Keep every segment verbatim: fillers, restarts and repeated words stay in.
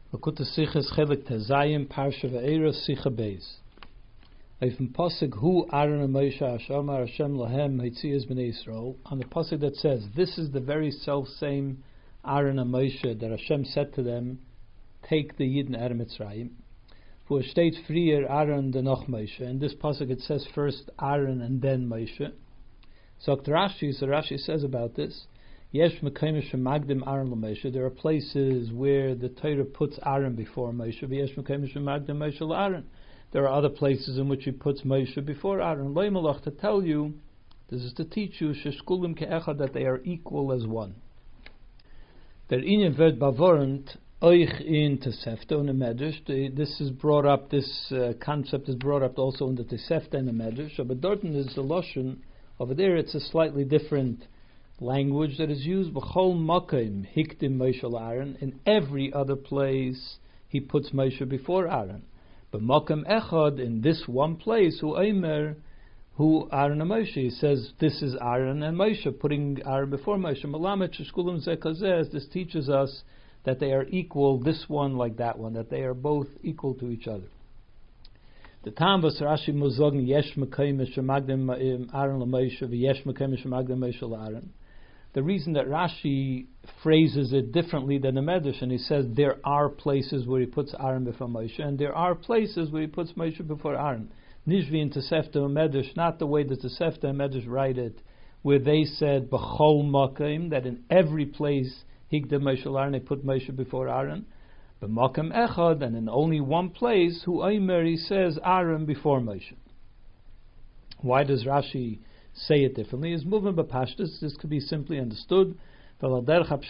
Lakuta Sichas Chelik Tezayim Parsha Ve'era Sicha Beis. Eifim Pasuk Hu Aaron and Moshe Hashamar Hashem Lahem Hitzias B'nei Yisrael. On the pasuk that says, this is the very self same Aaron and Moshe that Hashem said to them, take the Yidden out of Mitzrayim. For state freer Aaron the Noch Moshe. In this pasuk it says first Aaron and then Moshe. So Rashi, so Rashi says about this. Yesh Mekayim Shemagdim Aaron LaMoshe. There are places where the Torah puts Aaron before Moshe. Yesh Mekayim Shemagdim Moshe LaAaron. There are other places in which he puts Moshe before Aaron. Lo Malach, to tell you, this is to teach you Sheshkulim Ke'echad, that they are equal as one. Der Inyan wird bewarnt euch in Tosefta und Medrash. This is brought up. This uh, concept is brought up also in the Tosefta and the Medrash. But Dorten is the lashon over there. It's a slightly different language that is used. B'chol makom hikdim Moshe LaAaron. In every other place, he puts Moshe before Aaron. But makom echad, in this one place, hu omer, hu Aaron and Moshe. He says this is Aaron and Moshe, putting Aaron before Moshe. Malamet sheshkulim zeh kazeh. This teaches us that they are equal. This one like that one, that they are both equal to each other. The time was Rashi muzogn yesh mekayim shemagdim Aaron LaMoshe v'yesh mekayim shemagdim Moshe LaAaron. The reason that Rashi phrases it differently than the Medrash, and he says there are places where he puts Aaron before Moshe, and there are places where he puts Moshe before Aaron. Nishvi in Tosefta and Medrash, not the way that Tosefta and Medrash write it, where they said b'chol makom, that in every place higdem Moshe LaAaron, they put Moshe before Aaron. But makom echad, and in only one place, hu omer, he says Aaron before Moshe. Why does Rashi say it differently? Is moving by pashtus. This could be simply understood. Because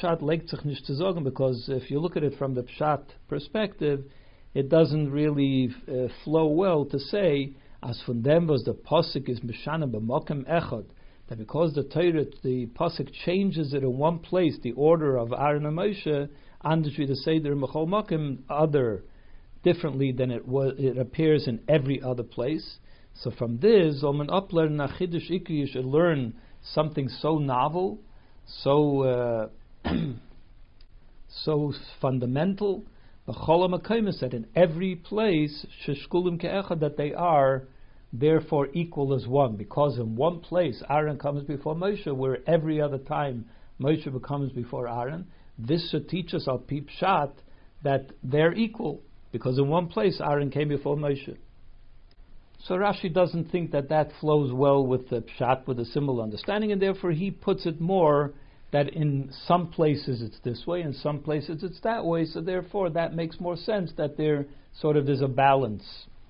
if you look at it from the pshat perspective, it doesn't really uh, flow well to say, as from them was the pasuk is mishana b'makom echad, that because the Torah, the pasuk changes it in one place, the order of Aaron and Moshe, and the Seder Mechol Makom other differently than it was, it appears in every other place. So from this, you should learn something so novel, so uh, so fundamental. That in every place, that they are therefore equal as one. Because in one place, Aaron comes before Moshe, where every other time Moshe comes before Aaron. This should teach us, al pi pshat, that they're equal. Because in one place, Aaron came before Moshe. So Rashi doesn't think that that flows well with the pshat, with a similar understanding, and therefore he puts it more that in some places it's this way, in some places it's that way, so therefore that makes more sense that there sort of is a balance.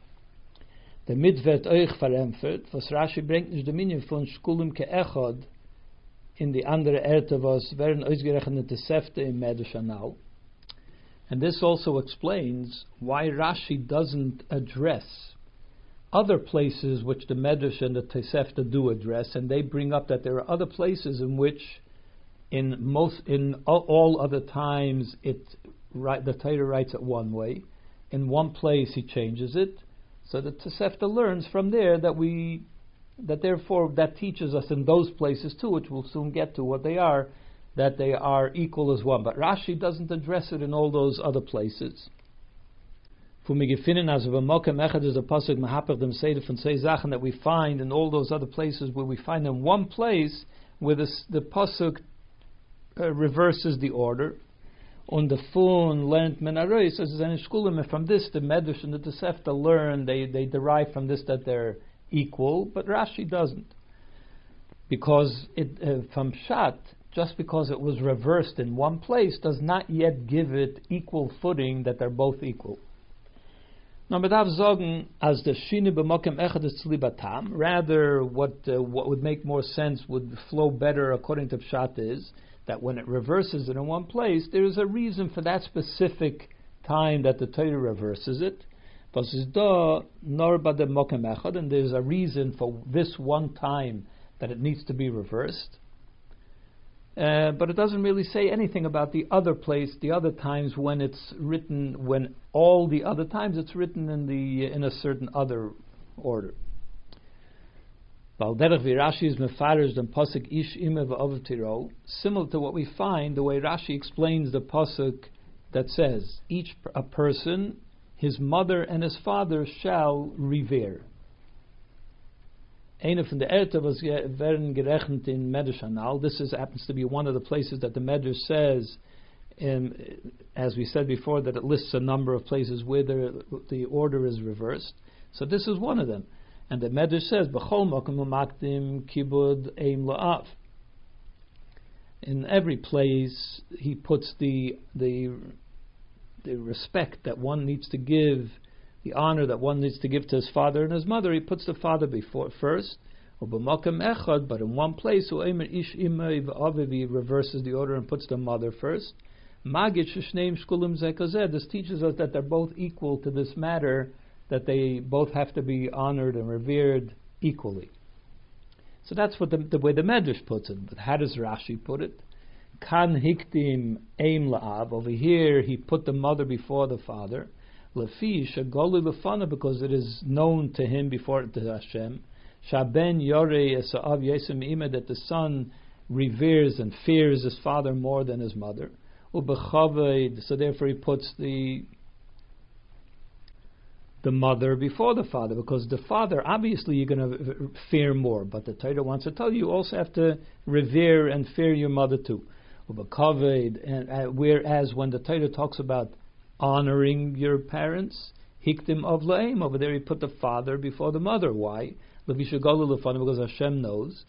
The mitvet euch verempfert, was Rashi bringt nicht Dominion von Shkulim ke'echad in the andere Erte, was werden ausgerechnet Tosefta im Medrash Anal. And this also explains why Rashi doesn't address other places which the Medrash and the Tosefta do address, and they bring up that there are other places in which, in most, in all other times, it right, the Torah writes it one way. In one place, he changes it. So the Tosefta learns from there that we, that therefore that teaches us in those places too, which we'll soon get to what they are, that they are equal as one. But Rashi doesn't address it in all those other places. As of a mokem echad is a pasuk mahapach dem seide von sei Sachen that we find in all those other places where we find in one place where the, the pasuk uh, reverses the order. On the fun learned menarois as an shkulim, from this the Medrash and the Tosefta learn, they they derive from this that they're equal, but Rashi doesn't, because it uh, from Pshat, just because it was reversed in one place does not yet give it equal footing that they're both equal. Rather, what uh, what would make more sense, would flow better according to Pshat, is that when it reverses it in one place, there is a reason for that specific time that the Torah reverses it. And there's a reason for this one time that it needs to be reversed. Uh, but it doesn't really say anything about the other place, the other times when it's written, when all the other times it's written in the in a certain other order. Similar to what we find, the way Rashi explains the pasuk that says each a person, his mother and his father shall revere. Eine von der Erte was werden gerechnet in Medrash Anal. This is happens to be one of the places that the Medrash says, um, as we said before, that it lists a number of places where the, the order is reversed. So this is one of them. And the Medrash says, B'chol makom umakdim kibud eim la'av. In every place, he puts the the the respect that one needs to give, the honor that one needs to give to his father and his mother. He puts the father before first, but in one place, he reverses the order and puts the mother first. This teaches us that they're both equal to this matter, that they both have to be honored and revered equally. So that's what the, the way the Medrash puts it. But how does Rashi put it? Kan hiktim aim la'av. Over here, he put the mother before the father. Lefi shagoli lefana, because it is known to him before to Hashem. Shaben yorei esa'av yesem ima, that the son reveres and fears his father more than his mother. Ubechaved, so therefore he puts the the mother before the father, because the father, obviously you're going to fear more, but the Torah wants to tell you you also have to revere and fear your mother too. And uh, whereas when the Torah talks about honoring your parents, hiktim of la'im, over there he put the father before the mother. Why? Because Hashem knows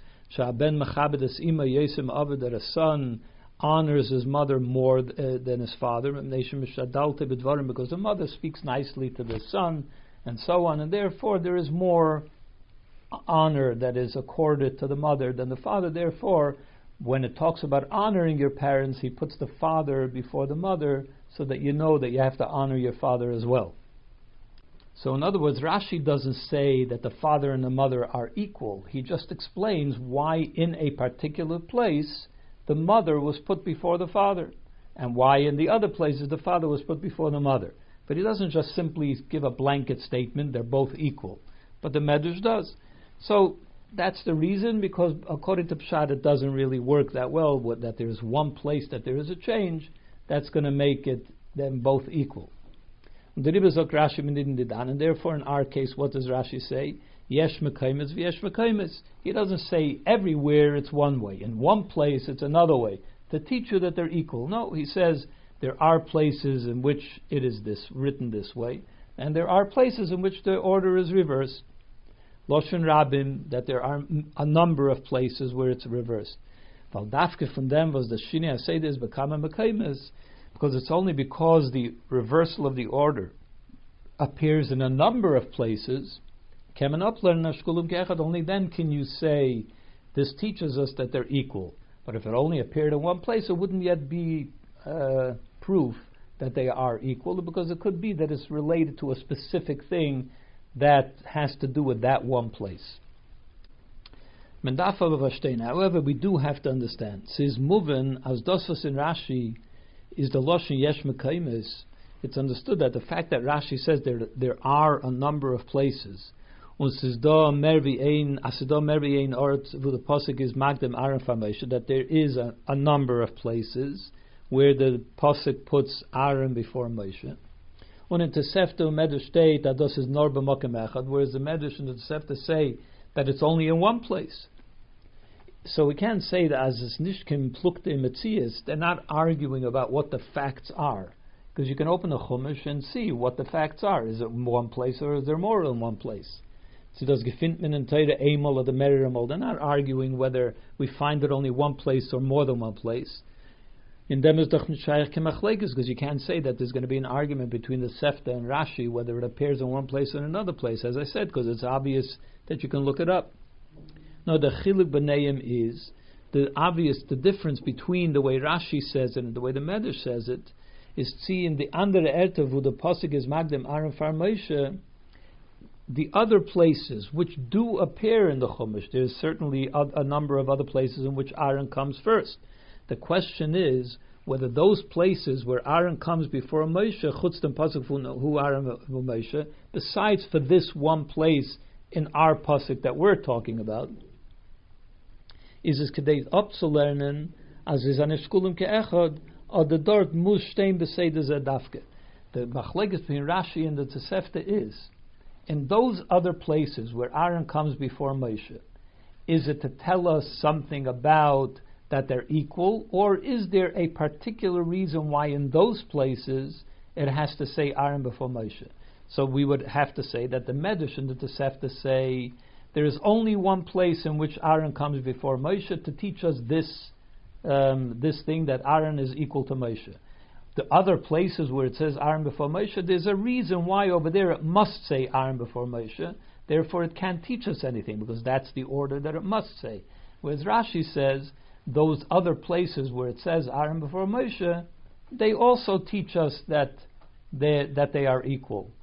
that a son honors his mother more uh, than his father, because the mother speaks nicely to the son, and so on, and therefore there is more honor that is accorded to the mother than the father. Therefore, when it talks about honoring your parents, he puts the father before the mother, so that you know that you have to honor your father as well. So in other words, Rashi doesn't say that the father and the mother are equal. He just explains why in a particular place the mother was put before the father, and why in the other places the father was put before the mother. But he doesn't just simply give a blanket statement, they're both equal. But the Medrash does. So that's the reason, because according to Pshat it doesn't really work that well, that there is one place that there is a change, that's going to make it them both equal. And therefore in our case, what does Rashi say? Yesh mekaymes v'yesh mekaymes. He doesn't say everywhere it's one way, in one place it's another way, to teach you that they're equal. No, he says there are places in which it is this written this way, and there are places in which the order is reversed. Loshen Rabim, that there are a number of places where it's reversed. Valdafke from them was the Shini Aseides Bekama Mekaymes, because it's only because the reversal of the order appears in a number of places. Only then can you say this teaches us that they're equal. But if it only appeared in one place, it wouldn't yet be uh, proof that they are equal, because it could be that it's related to a specific thing that has to do with that one place. However, we do have to understand. Says Muven as Dosas in Rashi is the Loshen Yesh Mekaymes. It's understood that the fact that Rashi says there there are a number of places. That there is a, a number of places where the Pasuk puts Aaron before Moshe. Und in Tosefta Medrash state that this is nor b'makom echad, whereas the Medrash and the Tosefta say that it's only in one place. So we can't say that as is nishkim plukte metzias, they're not arguing about what the facts are, because you can open the Chumash and see what the facts are. Is it in one place or is there more than one place? So does Gefindman and Teire Emol or the Meriremol, they're not arguing whether we find it only one place or more than one place. In them is doch nicht shaykh kemachlekes, because you can't say that there's going to be an argument between the Sefta and Rashi whether it appears in one place or in another place, as I said, because it's obvious that you can look it up. No, the chiluk b'neim is the obvious, the difference between the way Rashi says it and the way the Medrash says it is see in the andere Ertev wo the pasuk is magdem Aaron far Moshe. The other places which do appear in the Chumash, there's certainly a, a number of other places in which Aaron comes first. The question is whether those places where Aaron comes before Moshe, chutztem pasuk hu Aaron Moshe, besides for this one place in our pasuk that we're talking about, is es kedei up to learn as is an eshkulim keechad or the dort mus stein beseder zadafke. The machlekes between Rashi and the Tosefta is, in those other places where Aaron comes before Moshe, is it to tell us something about that they're equal, or is there a particular reason why in those places it has to say Aaron before Moshe? So we would have to say that the Medrash and the Tosefta say there is only one place in which Aaron comes before Moshe to teach us this um, this thing, that Aaron is equal to Moshe. The other places where it says Aaron before Moshe, there's a reason why over there it must say Aaron before Moshe. Therefore, it can't teach us anything because that's the order that it must say. Whereas Rashi says those other places where it says Aaron before Moshe, they also teach us that they that they are equal.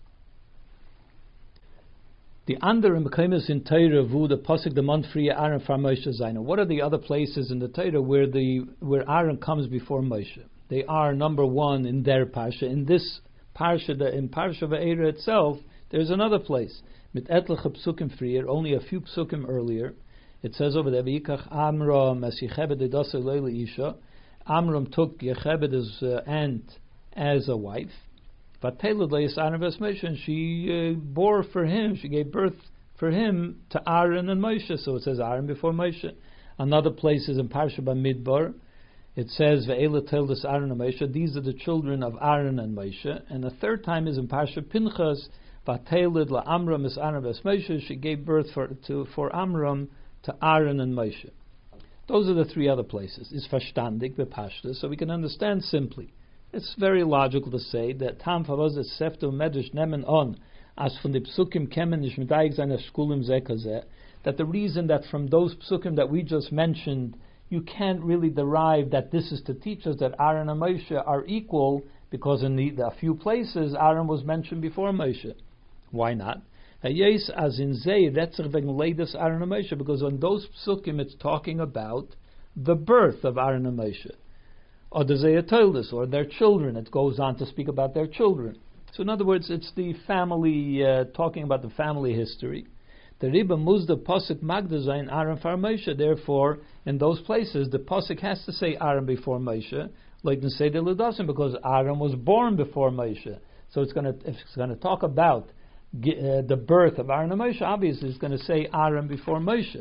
The andere Mekomes in Torah wo the pasuk the mont frie Aaron for Moshe zayne. What are the other places in the Torah where the where Aaron comes before Moshe? They are number one in their parsha. In this parsha, the, in parsha Va'era itself, there's another place. Mit etliche psukim frier, only a few psukim earlier. It says over there, V'yikach Amram as Yechebed edasa leili isha. Amram took Yechebed's uh, aunt as a wife. Vatelud leis Aaron ves Moshe, and she uh, bore for him, she gave birth for him to Aaron and Moshe. So it says Aaron before Moshe. Another place is in parsha Bamidbar. It says Ve'ela Tildas Aaron and Moshe. These are the children of Aaron and Moshe. And the third time is in Parsha Pinchas. Vatelid la Amram is Aaron ves Moshe. She gave birth for to for Amram to Aaron and Moshe. Those are the three other places. It's verstandig bepashta, so we can understand simply. It's very logical to say that Tam Favaz is Sefto Medrash Nemen on as from the Psukim Kemen Ish Medayik Zayna Shkulim Zekazeh, that the reason that from those Psukim that we just mentioned, you can't really derive that this is to teach us that Aaron and Moshe are equal, because in the, the few places Aaron was mentioned before Moshe. Why not? Yes, as in Zay, Retzach wegen Leidas Aaron and Moshe, because on those psukim it's talking about the birth of Aaron and Moshe, or the Zayatolus, or their children. It goes on to speak about their children. So in other words, it's the family, uh, talking about the family history. The Riba Muzda Pasuk Magda Zayin Aaron for Moshe. Therefore, in those places, the Pasuk has to say Aaron before Moshe, like the Seder L'Dasim, because Aaron was born before Moshe. So it's going to, if it's going to talk about uh, the birth of Aaron and Moshe, obviously it's going to say Aaron before Moshe.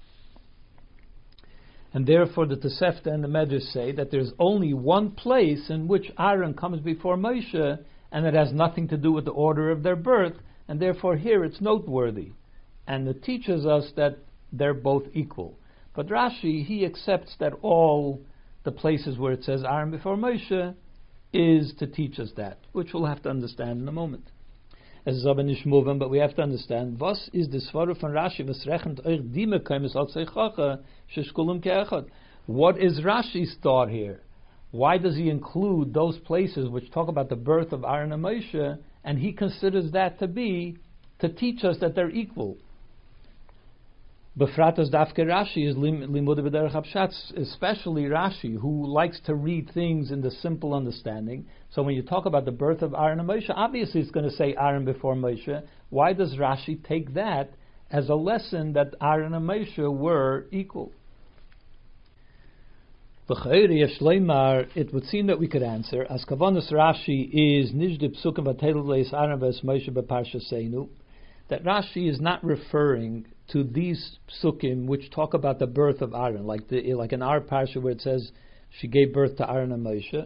And therefore, the Tosefta and the Medrash say that there's only one place in which Aaron comes before Moshe, and it has nothing to do with the order of their birth, and therefore here it's noteworthy. And it teaches us that they're both equal. But Rashi, he accepts that all the places where it says Aaron before Moshe is to teach us that, which we'll have to understand in a moment. As is aber nicht moving, but we have to understand, was is the Svara von Rashi, was rechnet euch die Mekomes als Eichacha, sheshkulim ke'echad? What is Rashi's thought here? Why does he include those places which talk about the birth of Aaron and Moshe, and he considers that to be to teach us that they're equal? Befratas dafke Rashi is limude b'derech hapshat, especially Rashi, who likes to read things in the simple understanding. So when you talk about the birth of Aaron and Moshe, obviously it's going to say Aaron before Moshe. Why does Rashi take that as a lesson that Aaron and Moshe were equal? It would seem that we could answer, as Kavanas Rashi is nijde psukim v'telul leis Aaron v'es Moshe b'parsha seinu, that Rashi is not referring to these psukim which talk about the birth of Aaron, like the like in our parsha where it says she gave birth to Aaron and Moshe.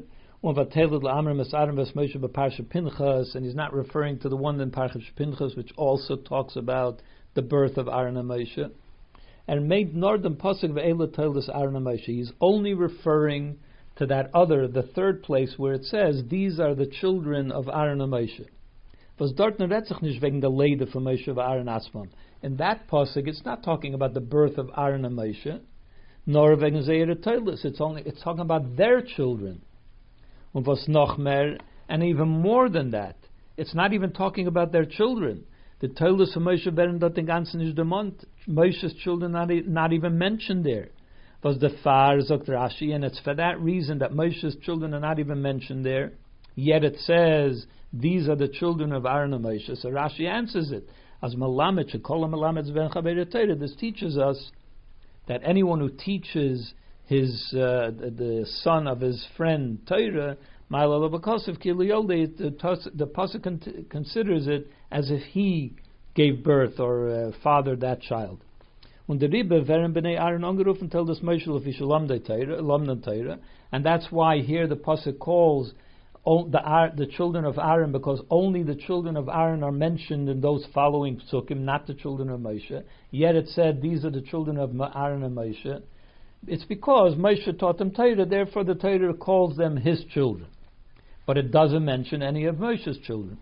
And he's not referring to the one in Parshas Pinchas which also talks about the birth of Aaron and Moshe. And made Nordem pasuk ve'ela toldus Aaron and Moshe. He's only referring to that other, the third place where it says these are the children of Aaron and Moshe. Was dort ne retzach nicht wegen der Leide von Moshe und Aaron Atzman. In that pasuk, it's not talking about the birth of Aaron and Moshe, nor wegen Zeir Toilus. It's only it's talking about their children. Und was noch mehr, and even more than that, it's not even talking about their children. The Toilus of Moshe werden dort den ganzen nicht demont. Moshe's children not not even mentioned there. Was the far sagt Rashi, and it's for that reason that Moshe's children are not even mentioned there. Yet it says these are the children of Aaron and Moshe. So Rashi answers it as Malamed Shekola Malamed Ben Chaber Torah. This teaches us that anyone who teaches his uh, the, the son of his friend Torah, the the pasuk con- considers it as if he gave birth or uh, fathered that child. Und der Rebbe werden bnei Aaron angerufen, tell this Moshe official Torah, and that's why here the pasuk calls the the children of Aaron, because only the children of Aaron are mentioned in those following psukim, not the children of Moshe. Yet it said these are the children of Aaron and Moshe. It's because Moshe taught them Torah, therefore the Torah calls them his children. But it doesn't mention any of Moshe's children.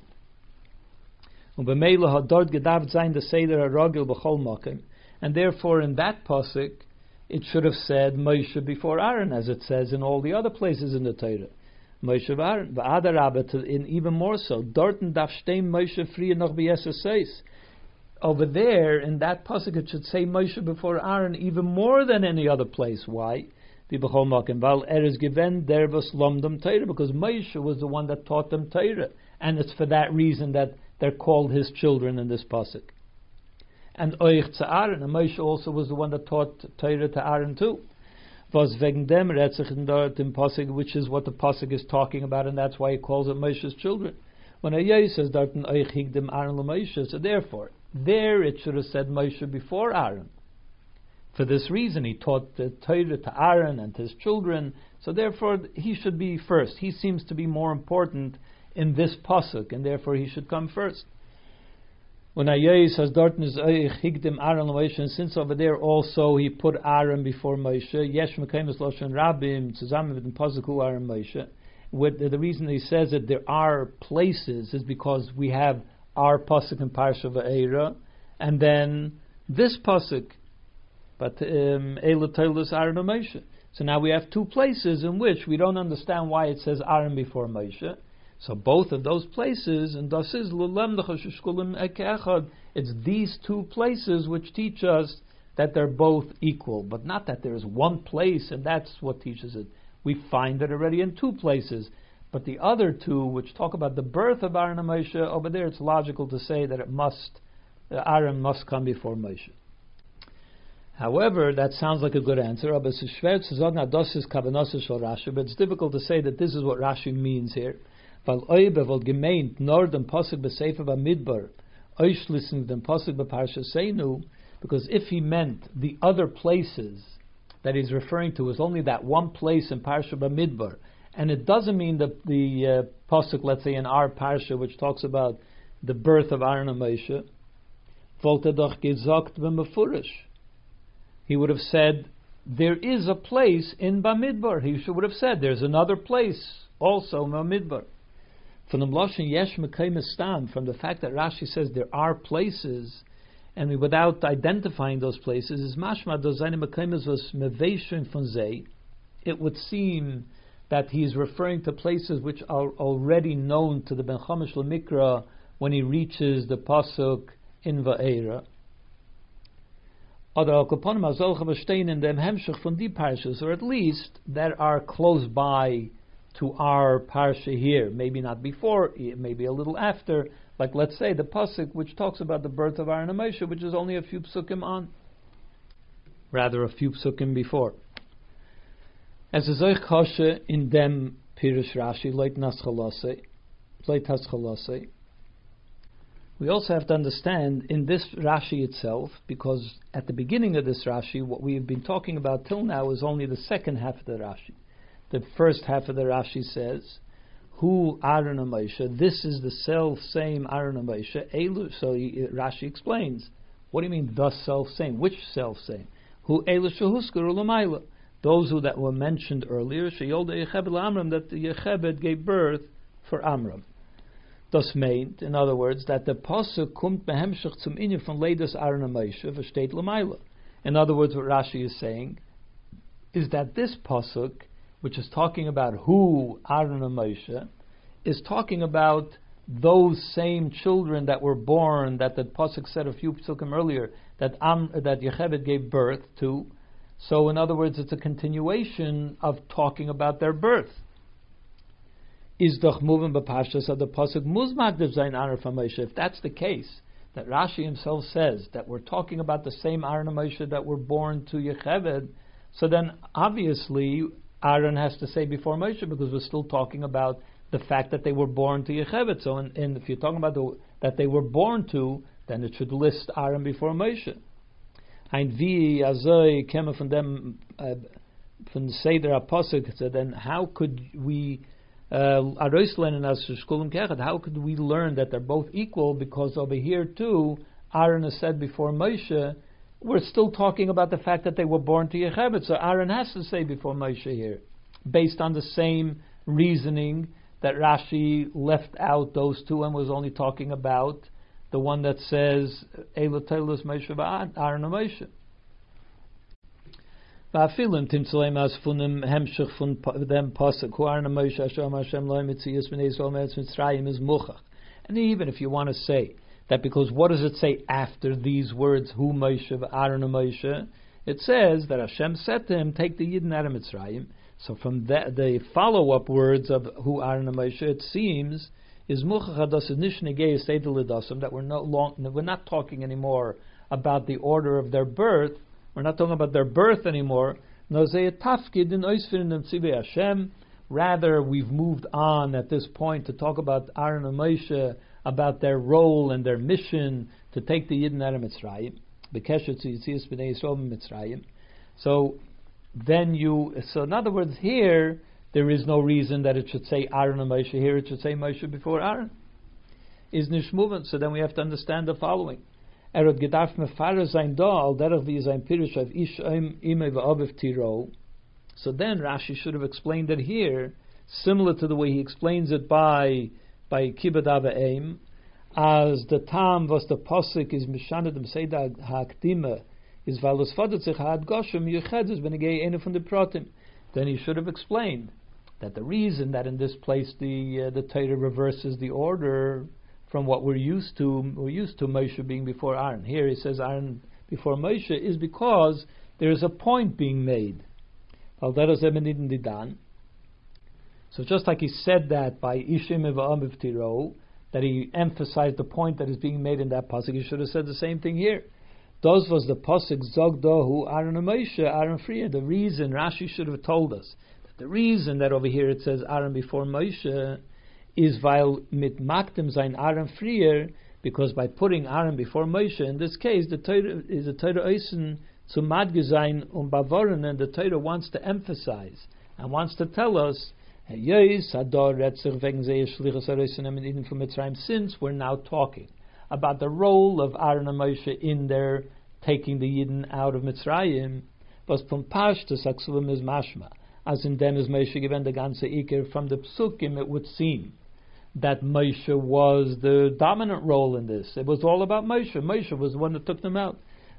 And therefore in that pasuk, it should have said Moshe before Aaron, as it says in all the other places in the Torah. Moshe Aaron, in even more so. Dorten darf stehen Moshe früher noch bei Esseis. Over there, in that pasuk, it should say Moshe before Aaron even more than any other place. Why? Because Moshe was the one that taught them Torah, and it's for that reason that they're called his children in this pasuk. And Oich to Aaron, and Moshe also was the one that taught Torah to Aaron too. Was wegen dem Retzich in dort im pasuk, which is what the pasuk is talking about, and that's why he calls it Moshe's children. When Ayay says dort in Oich higdem Aaron Moshe, so therefore there it should have said Moshe before Aaron. For this reason, he taught the Torah to Aaron and his children, so therefore he should be first. He seems to be more important in this pasuk, and therefore he should come first. When Ayay says dort is Oich higdem Aaron Moshe, and since over there also he put Aaron before Moshe, Yesh Mekayim Loshen Rabim zusammen mit dem pasuk Aaron Moshe. With the reason he says that there are places is because we have our pasuk in Parsha Va'era, and then this pasuk, but Eila Toilus Aaron and Moshe. So now we have two places in which we don't understand why it says Aaron before Moshe. So both of those places, and das is it's these two places which teach us that they're both equal, but not that there is one place and that's what teaches it. We find it already in two places. But the other two, which talk about the birth of Aaron and Moshe, over there it's logical to say that it must, uh, Aaron must come before Moshe. However, that sounds like a good answer, but it's difficult to say that this is what Rashi means here. Because if he meant the other places that he's referring to is only that one place in Parsha Bamidbar, and it doesn't mean that the uh, pasuk, let's say in our parsha, which talks about the birth of Aaron and Moshe, he would have said there is a place in Bamidbar. He should would have said there's another place also in Bamidbar. From the Mloshin Yesh Mekayim Stam, from the fact that Rashi says there are places, and we, without identifying those places, is mashma dozayne Mekayim was meveshin von zei. It would seem that he's referring to places which are already known to the Ben Chomish Lemikra when he reaches the pasuk in Va'era. Oder Alkoponim Azolcha V'Shtein in dem Hemshech von die parshas, or at least that are close by to our parsha here, maybe not before, maybe a little after, like let's say the pasuk which talks about the birth of Aaron and Moshe, which is only a few psukim on, rather a few psukim before. As a zoich koshe in dem Pirush Rashi, leit naschalase, leit haschalase. We also have to understand in this Rashi itself, because at the beginning of this Rashi, what we have been talking about till now is only the second half of the Rashi. The first half of the Rashi says, "Who Aaron and Moshe?" This is the self same Aaron and Moshe. Elu. So he, Rashi explains, "What do you mean the self same? Which self same? Who Elu shehuskuru l'mayla? Those who that were mentioned earlier. Sheyolda Yechebed Amram, that the Yechebed gave birth for Amram. Das meint, in other words, that the pasuk kommt behemshach zum inyan von leidas Aaron and Moshe versteht l'mayla. In other words, what Rashi is saying is that this pasuk, which is talking about who Aaron and Moshe, is talking about those same children that were born, that the pasuk said a few psukim earlier, that Am, that Yechebed gave birth to. So in other words, it's a continuation of talking about their birth. Is doch moving b'pashas of the pasuk muzmakdiv zayin Aaron from Moshe. If that's the case, that Rashi himself says that we're talking about the same Aaron and Moshe that were born to Yechebed, So then, obviously, Aaron has to say before Moshe, because we're still talking about the fact that they were born to Yocheved. So, in, in, if you're talking about the, that they were born to, then it should list Aaron before Moshe. Ein vi azoi kema from them from the Seder HaPosuk. So then, how could we aroislen and as shkulim kechet? How could we learn that they're both equal? Because over here too, Aaron is said before Moshe. We're still talking about the fact that they were born to Yocheved. So Aaron has to say before Moshe here, based on the same reasoning that Rashi left out those two and was only talking about the one that says Elo Teilus Moshe Ba'ad, Aaron and Moshe. Va'afilin timtzaleim as funim hemshich fun them pasuk hu Aaron and Moshe Hashem Hashem loy mitziyus b'nei Yisrael meretz Mitzrayim is muchach. And even if you want to say that, because what does it say after these words, Hu Moshe, Aaron and Moshe? It says that Hashem said to him, take the Yidden out of Mitzrayim. So from that, the follow-up words of Hu Aaron and Moshe, it seems, is Muchachadas Nishnegei Seidelidasam, that we're no long, we're not talking anymore about the order of their birth. We're not talking about their birth anymore. Tafkid in Oisfirin Tzivei Hashem. Rather, we've moved on at this point to talk about Aaron and Moshe, about their role and their mission to take the Yidden out of Mitzrayim. So then you, so in other words, here there is no reason that it should say Aaron and Moshe. Here it should say Moshe before Aaron. Is nishmuven. So then we have to understand the following. Erod gedarf mefarer sein da al derech vi sein pirush av ish imei v'aviv tiro. So then Rashi should have explained it here, similar to the way he explains it by by Kibbud Avim, as the tam was the posik is mishaned dem seida hakdima is valus fadet sich had goshim yuchedus benegei ene from the protim. Then he should have explained that the reason that in this place the uh, the Torah reverses the order from what we're used to, we're used to Moshe being before Aaron. Here he says Aaron before Moshe is because there is a point being made. So just like he said that by Ishim V'Amiv Tiro, that he emphasized the point that is being made in that pasuk, he should have said the same thing here. Those was the pasuk Zogdohu Aaron and Moshe Aaron Friya. The reason Rashi should have told us that the reason that over here it says Aaron before Moshe is weil mit Maktem sein Aaron Friya, because by putting Aaron before Moshe in this case the Torah is a Torah Eisen zu Madgesein und Bavoren, and the Torah wants to emphasize and wants to tell us. Since we're now talking about the role of Aaron and Moshe in their taking the Yidden out of Mitzrayim, was from Pashtus Aksuvim is Mashma, as in them is Moshe given the ganze Iker. From the Psukim it would seem that Moshe was the dominant role in this. It was all about Moshe. Moshe was the one that took them out.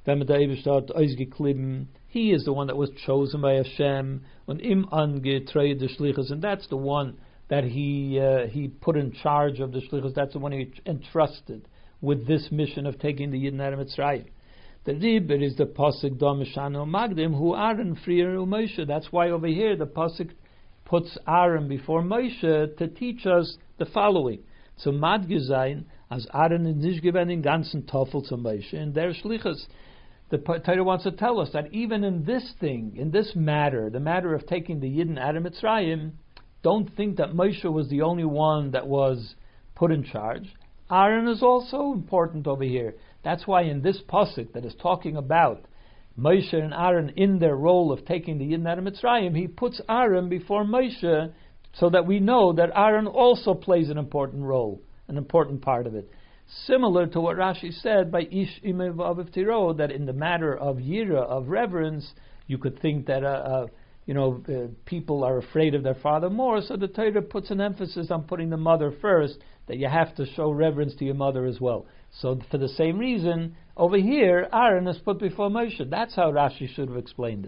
He is the one that was chosen by Hashem, and im angetrei the shlichus, and that's the one that he uh, he put in charge of the shlichus. That's the one he entrusted with this mission of taking the Yidden out of Mitzrayim. The Ribber is the pasuk Domishanu Magdim who Aaron Frier Moshe. That's why over here the pasuk puts Aaron before Moshe to teach us the following. So Madgesein as Aaron is nicht given in ganzen Toffel to Moshe and their shlichus. The Torah wants to tell us that even in this thing, in this matter, the matter of taking the Yidden out of Mitzrayim, don't think that Moshe was the only one that was put in charge. Aaron is also important over here. That's why in this pasuk that is talking about Moshe and Aaron in their role of taking the Yidden out of Mitzrayim, he puts Aaron before Moshe so that we know that Aaron also plays an important role, an important part of it. Similar to what Rashi said by Ish Imei V'Aviv Tiro, that in the matter of Yira, of reverence, you could think that uh, uh, you know uh, people are afraid of their father more, so the Torah puts an emphasis on putting the mother first, that you have to show reverence to your mother as well. So for the same reason, over here, Aaron is put before Moshe. That's how Rashi should have explained it.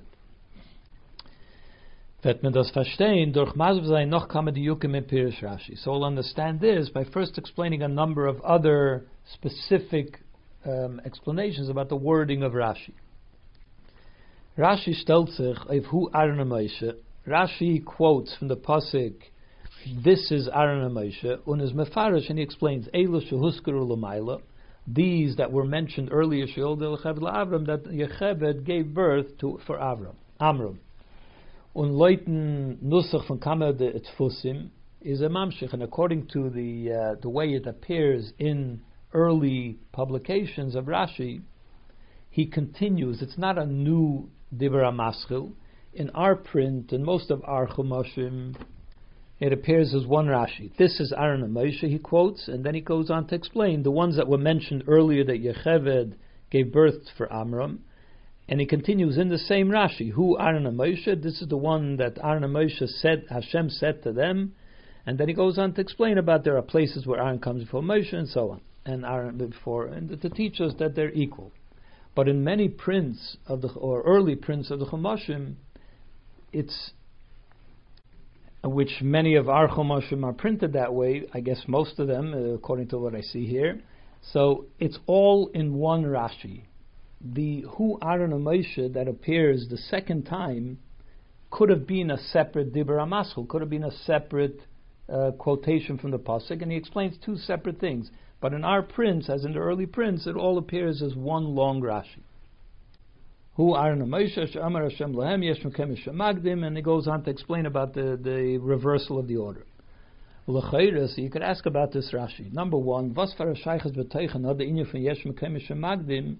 So we'll understand this by first explaining a number of other specific um, explanations about the wording of Rashi. Rashi stellt sich auf Hu Aaron and Moshe. Rashi quotes from the pasuk, "This is Aaron and Moshe," und is mefarish, and he explains, "Elu shehuskaru l'mayla," these that were mentioned earlier, sheol del Avram, that Yocheved gave birth to for Avram. Amram. Und Leuten Nusach von Kamer de Tfusim is a mamshich, and according to the uh, the way it appears in early publications of Rashi, he continues. It's not a new Dibra Maschil. In our print, and most of our Chumashim, it appears as one Rashi. This is Aaron and Moshe, he quotes, and then he goes on to explain the ones that were mentioned earlier that Yocheved gave birth for Amram. And he continues in the same Rashi, who Aaron and Moshe, this is the one that Aaron and Moshe said, Hashem said to them. And then he goes on to explain about there are places where Aaron comes before Moshe and so on, and Aaron before, and to teach us that they're equal. But in many prints of the, or early prints of the Chumashim, it's, which many of our Chumashim are printed that way, I guess most of them, uh, according to what I see here. So it's all in one Rashi. The Hu Aaron and Moshe that appears the second time could have been a separate Dibur HaMaschil, could have been a separate uh, quotation from the Pasuk, and he explains two separate things. But in our prints, as in the early prints, it all appears as one long Rashi. Hu Aaron and Moshe, She'amar Hashem Lahem, Yesh Mekem Magdim, and he goes on to explain about the, the reversal of the order. So you could ask about this Rashi. Number one, Was for a Shaychas B'Teichen had the inyan from Yesh Mekem Magdim.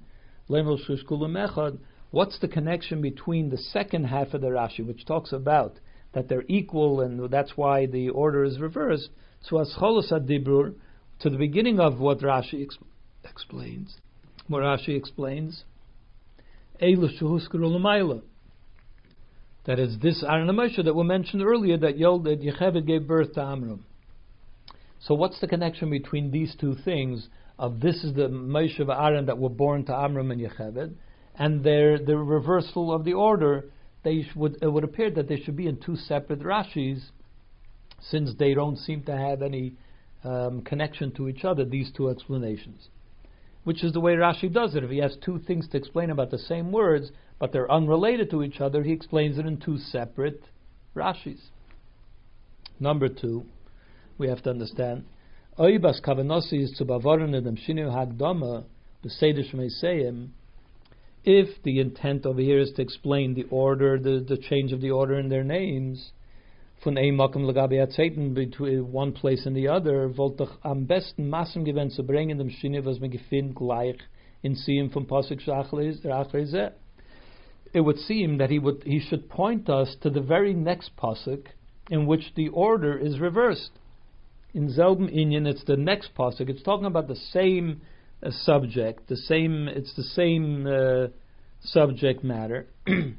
What's the connection between the second half of the Rashi, which talks about that they're equal and that's why the order is reversed, so as cholos adibur, to the beginning of what Rashi ex- explains, what Rashi explains, Eilu shehuskuru l'mayla, that is this Aaron and Moshe that were mentioned earlier that Yolded Yocheved gave birth to Amram. So what's the connection between these two things? Of this is the Moshe and Aaron that were born to Amram and Yocheved, and their the reversal of the order. They sh- would it would appear that they should be in two separate Rashis, since they don't seem to have any um, connection to each other. These two explanations, which is the way Rashi does it. If he has two things to explain about the same words, but they're unrelated to each other, he explains it in two separate Rashis. Number two, we have to understand. Oibas kavanosi is to bavaron edem shinu hagdama b'seidish meiseyim. If the intent over here is to explain the order, the, the change of the order in their names, von ein makom lagabi atzeiten between one place and the other, wollte doch am besten massem gewen zu bringen dem shinu was me gefind gleich in siyim vom pasuk shachleis. It would seem that he would he should point us to the very next pasuk in which the order is reversed. In Zelben Inyan, it's the next pasuk. It's talking about the same uh, subject, the same. It's the same uh, subject matter. And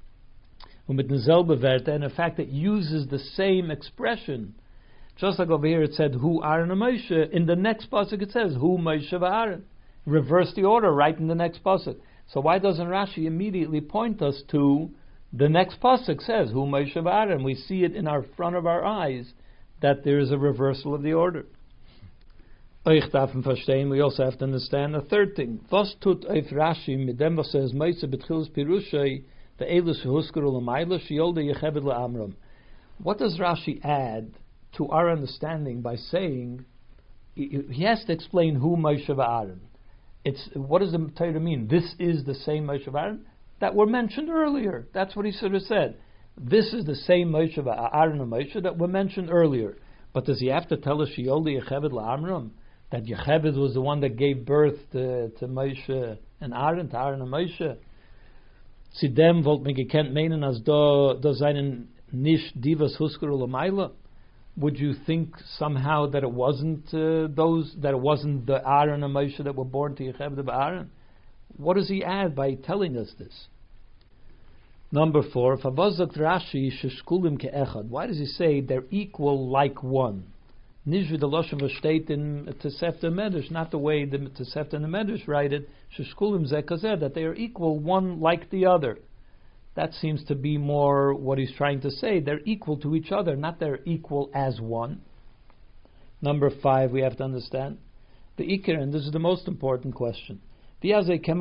in fact, it uses the same expression. Just like over here, it said "Hu Aaron and Moshe." In the next pasuk, it says "Hu Moshe v'Aaron." Reverse the order right in the next pasuk. So why doesn't Rashi immediately point us to the next pasuk? Says "Hu Moshe v'Aaron." We see it in our front of our eyes that there is a reversal of the order. We also have to understand a third thing. Was tut auf Rashi mit dem was says Moshe betchilas pirushei the elus huskuru l'mayla sheyolde Yocheved le'Amram? What does Rashi add to our understanding by saying he has to explain who Moshe v'Aaron? It's what does the Torah mean? This is the same Moshe v'Aaron that were mentioned earlier. That's what he should have said. This is the same Moshe v'Aaron and Moshe that were mentioned earlier. But does he have to tell us Sheyolde Yocheved le'Amram? That Yocheved was the one that gave birth to, to Moshe and Aaron, to Aaron and Moshe. Zidem wollt me gekent meinen as da da seinen nish divas huskuru l'mayla. Would you think somehow that it wasn't uh, those that it wasn't the Aaron and Moshe that were born to Yocheved of Aaron? What does he add by telling us this? Number four, Rashi sheshkulim ke'echad. Why does he say they're equal like one? Nishvi the Loshem Vashteit in Tosefta Medrash, not the way the Tosefta and the Medrash write it. Sheshkulim zekazeh, that they are equal, one like the other. That seems to be more what he's trying to say. They're equal to each other, not they're equal as one. Number five, we have to understand the Iker, and this is the most important question. How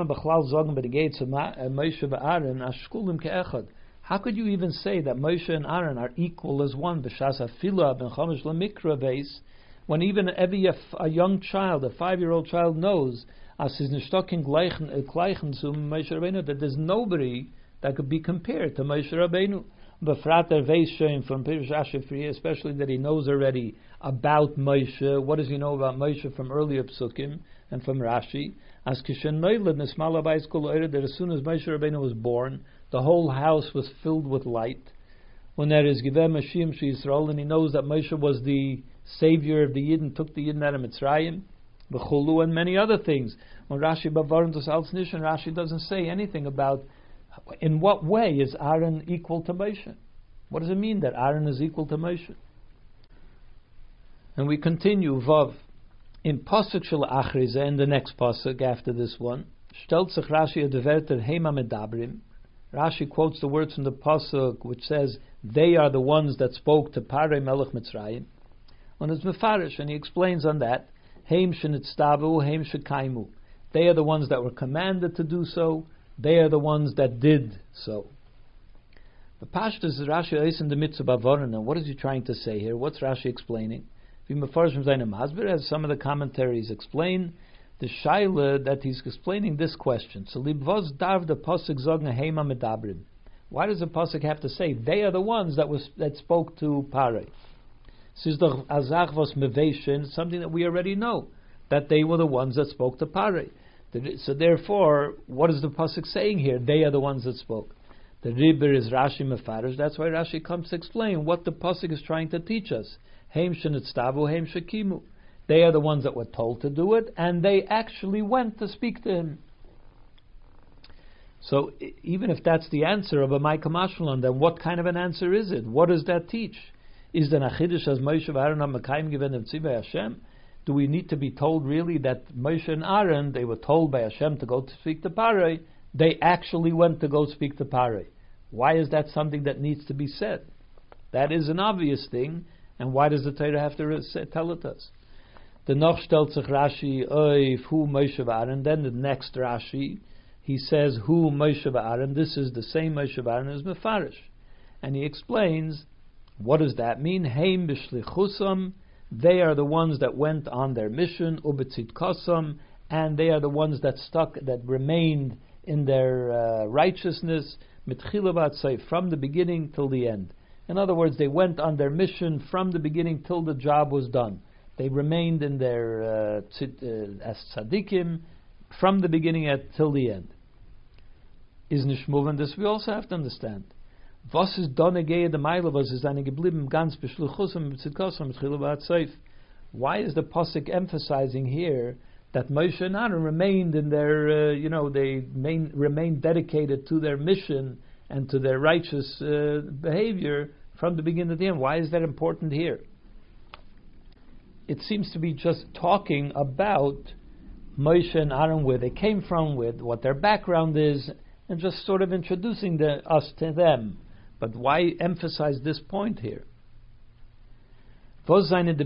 could you even say that Moshe and Aaron are equal as one? When even every a young child, a five-year-old child, knows that there's nobody that could be compared to Moshe Rabbeinu. Befrater Veishain from Pirush Rashi, especially that he knows already about Moshe. What does he know about Moshe from earlier Psukim and from Rashi? As Kishen Noilad Nismal Abayis Kol Ored, that as soon as Moshe Rabbeinu was born, the whole house was filled with light. When there is Giveh Mashiach Yisrael, and he knows that Moshe was the savior of the Yidden, took the Yidden out of Mitzrayim, B'chulu, and many other things. When Rashi Bavarim to Salz Nishan, Rashi doesn't say anything about in what way is Aaron equal to Moshe. What does it mean that Aaron is equal to Moshe? And we continue, Vav. In Pasuk Shel Achrize, in the next Pasuk after this one, stellt sich Rashi adverter Hema Medabrim. Rashi quotes the words from the Pasuk which says, they are the ones that spoke to Parei Melech Mitzrayim. And it's Mefarish, and he explains on that, Heim Shenitztavu, Heim Shekaimu. They are the ones that were commanded to do so, they are the ones that did so. The Pashtus is Rashi is in the mitzvah Bavaran. What is he trying to say here? What's Rashi explaining? As some of the commentaries explain, the Shaila that he's explaining this question. So libvos darv the pasuk zogna heima medabrim. Why does the pasuk have to say they are the ones that was that spoke to Parei? This is the azachvos meveshin, something that we already know, that they were the ones that spoke to Parei. So therefore, what is the pasuk saying here? They are the ones that spoke. The Ribber is Rashi Mefarish. That's why Rashi comes to explain what the pasuk is trying to teach us. Heim shenitztavu, heim shekimu. They are the ones that were told to do it, and they actually went to speak to him. So even if that's the answer of a Maika Mashmalan, then what kind of an answer is it? What does that teach? Is the Nachidish as Moshe and Aaron Makayim given them Tzivay Hashem? Do we need to be told really that Moshe and Aaron, they were told by Hashem to go to speak to Parei, they actually went to go speak to Parei? Why is that something that needs to be said? That is an obvious thing, and why does the Torah have to say, tell it us? The Noch stellt sich Rashi oif hu Moshe v'Aaron. Then the next Rashi, he says hu Moshe v'Aaron. This is the same Moshe v'Aaron as Mefarish, and he explains what does that mean. Heim b'shlichusam. They are the ones that went on their mission, ubetzidkosam, and they are the ones that stuck, that remained in their uh, righteousness, mitchila v'atzayf, from the beginning till the end. In other words, they went on their mission from the beginning till the job was done. They remained in their uh, tzid, uh, as tzaddikim from the beginning at till the end. Is nishmuven, this we also have to understand. Was is donegei the mile was is eine geblieben ganz beschluchusam mitzidkosam mitchila v'atzayf. Why is the pasuk emphasizing here that Moshe and Aaron remained in their, uh, you know, they main, remained dedicated to their mission and to their righteous uh, behavior from the beginning to the end? Why is that important here? It seems to be just talking about Moshe and Aaron, where they came from, with what their background is, and just sort of introducing the, us to them. But why emphasize this point here? What are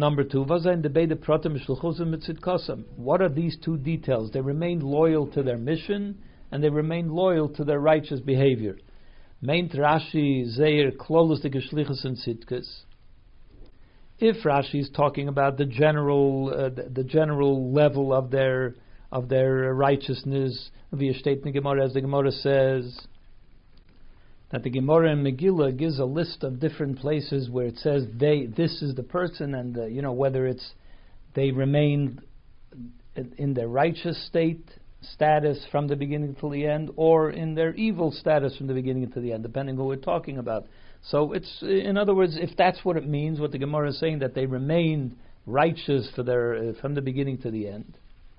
these two details? They remained loyal to their mission, and they remained loyal to their righteous behavior. Meint Rashi zeir klolus de geschlichus and sitkes. If Rashi is talking about the general, uh, the, the general level of their of their righteousness, via steht in Gemara, as the Gemara says, that the Gemara in Megillah gives a list of different places where it says they, this is the person, and uh, you know, whether it's they remained in their righteous state status from the beginning till the end, or in their evil status from the beginning to the end, depending who we're talking about. So it's, in other words, if that's what it means, what the Gemara is saying, that they remained righteous for their uh, from the beginning to the end.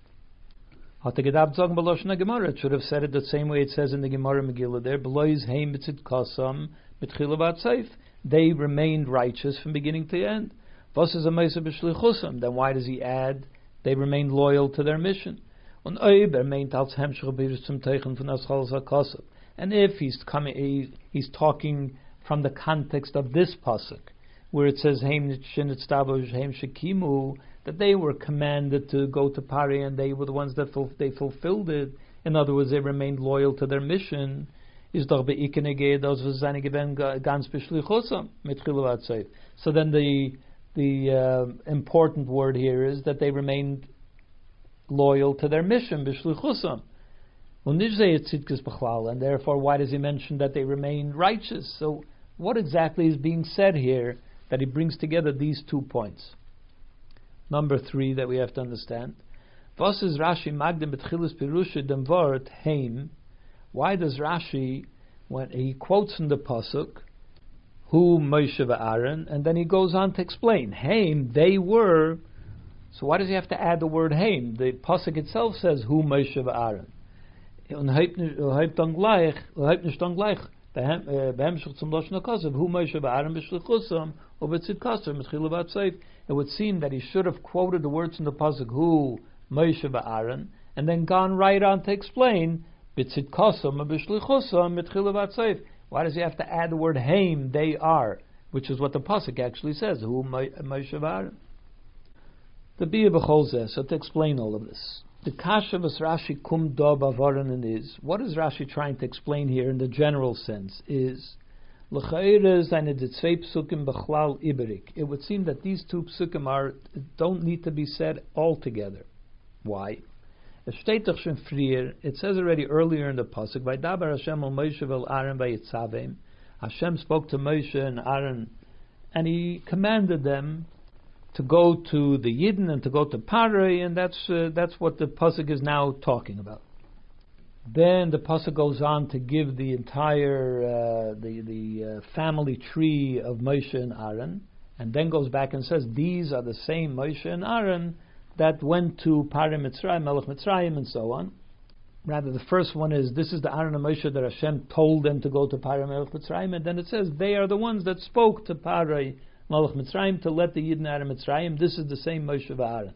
It should have said it the same way it says in the Gemara Megillah there. They remained righteous from beginning to end. Then why does he add they remained loyal to their mission? And if he's coming, he, he's talking from the context of this pasuk, where it says that they were commanded to go to Parei, and they were the ones that ful- they fulfilled it. In other words, they remained loyal to their mission. So then the the uh, important word here is that they remained loyal to their mission, b'shlichusam. And therefore, why does he mention that they remain righteous? So, what exactly is being said here that he brings together these two points? Number three that we have to understand. Was is Rashi magdim betchilas pirusha dem vort heim? Why does Rashi, when he quotes from the pasuk, Hu Moshe v'Aaron, and then he goes on to explain, Heim, they were. So why does he have to add the word Heim? The pasuk itself says Hu Moshe v'Aaron. Und halb dann gleich, halb nicht dann gleich. Behemshich zum Lashon HaKosav, Hu Moshe v'Aaron b'shlichusam, or b'tzidkasam, b'tchila v'atzeif. It would seem that he should have quoted the words in the pasuk Hu Moshe v'Aaron, and then gone right on to explain b'tzidkasam, b'shlichusam, b'tchila v'atzeif. Why does he have to add the word Haim, they are, which is what the pasuk actually says, Hu Moshe v'Aaron. The Bia b'cholzeh, so to explain all of this. The kasha was Rashi kum do bavaran is, what is Rashi trying to explain here in the general sense is, l'chayre zayne de zwei psukim b'chlal iberik. It would seem that these two psukim are, don't need to be said all together. Why? It steht doch schon früher, it says already earlier in the pasuk, Vaydaber Hashem al Moshe vel Aaron vayitzavim. Hashem spoke to Moshe and Aaron, and he commanded them to go to the Yidden and to go to Parai, and that's uh, that's what the pasuk is now talking about. Then the pasuk goes on to give the entire uh, the the uh, family tree of Moshe and Aaron, and then goes back and says these are the same Moshe and Aaron that went to Parai Mitzrayim, Melech Mitzrayim, and so on. Rather, the first one is this is the Aaron and Moshe that Hashem told them to go to Parai Melech Mitzrayim, and then it says they are the ones that spoke to Parai Melech Mitzrayim to let the Yidden out of Mitzrayim. This is the same Moshe v'Aaron.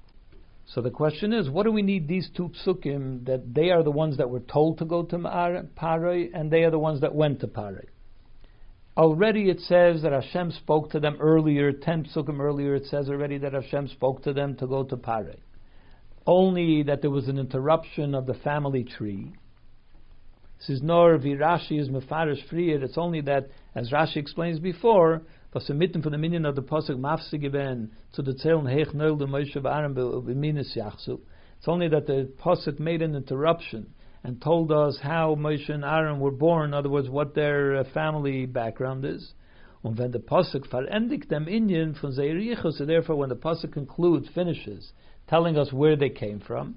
So the question is, what do we need these two psukim that they are the ones that were told to go to Parai and they are the ones that went to Parai? Already it says that Hashem spoke to them earlier, ten psukim earlier it says already that Hashem spoke to them to go to Parai. Only that there was an interruption of the family tree. This is nor Rashi is mefarish friyed. It's only that, as Rashi explains before, was mitten von der Minion of the pasuk mafse given to the zählen heich neul de Moshe v'Aaron b'minis yachsu. It's only that the pasuk made an interruption and told us how Moshe and Aaron were born. In other words, what their uh, family background is. Und wenn der pasuk verendigt dem Inyan von Zeirichus, so therefore when the pasuk concludes, finishes, telling us where they came from,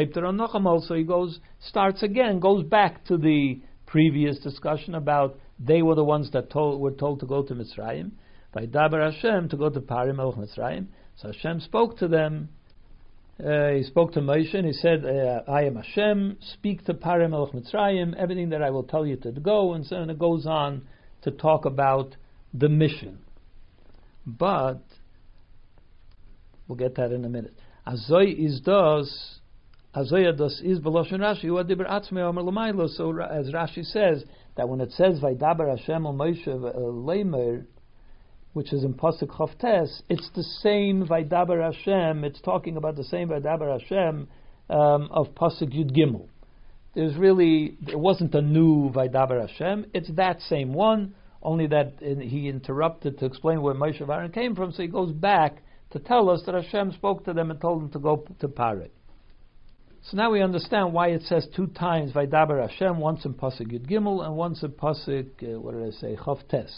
so he goes, starts again, goes back to the previous discussion about they were the ones that told, were told to go to Mitzrayim. Vaydaber Hashem to go to Parai Melech Mitzrayim. So Hashem spoke to them. Uh, he spoke to Moshe and he said, uh, I am Hashem, speak to Parai Melech Mitzrayim, everything that I will tell you to go, and so on. It goes on to talk about the mission. But, we'll get that in a minute. Azoi is dos, Azoi dos is b'loshen Rashi, hu adiber atzmei omer l'maylo. So as Rashi says, that when it says Vaydaber Hashem al Moshe Leimer, which is in pasuk Chavtes, it's the same Vaydaber Hashem. It's talking about the same Vaydaber Hashem um, of pasuk Yud Gimel. There's really it wasn't a new Vaydaber Hashem. It's that same one, only that in, he interrupted to explain where Moshe and Aaron came from. So he goes back to tell us that Hashem spoke to them and told them to go to Parai. So now we understand why it says two times Vaydaber Hashem, once in pasuk Yud Gimel and once in pasuk uh, what did I say, Chavtes.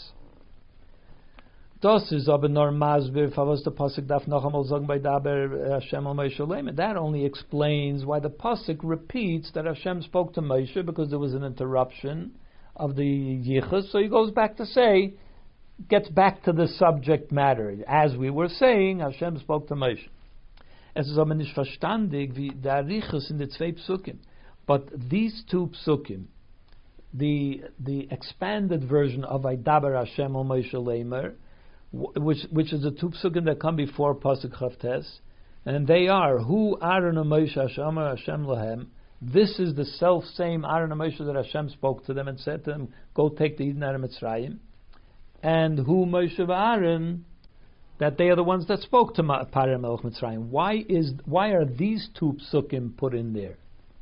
Das is aber nor masbir favos the pasuk daf noch einmal sagen Vaydaber Hashem al Moshe Leimer. That only explains why the pasuk repeats that Hashem spoke to Moshe, because there was an interruption of the yichus. So he goes back to say, gets back to the subject matter. As we were saying, Hashem spoke to Moshe. Es ist aber nicht verstandig wie der Arichus in the zwei Psukim. But these two Psukim, the the expanded version of Vaydaber Hashem al Moshe Leimer, which which is the two Psukim that come before pasuk Chavtes, and they are Hu Aaron and Moshe Hashem Hashem Lahem. This is the self same Aaron and Moshe that Hashem spoke to them and said to them, "Go take the Yidden out of Mitzrayim," and Hu Moshe Aaron, that they are the ones that spoke to Parai Melech Mitzrayim. Why is why are these two psukim put in there?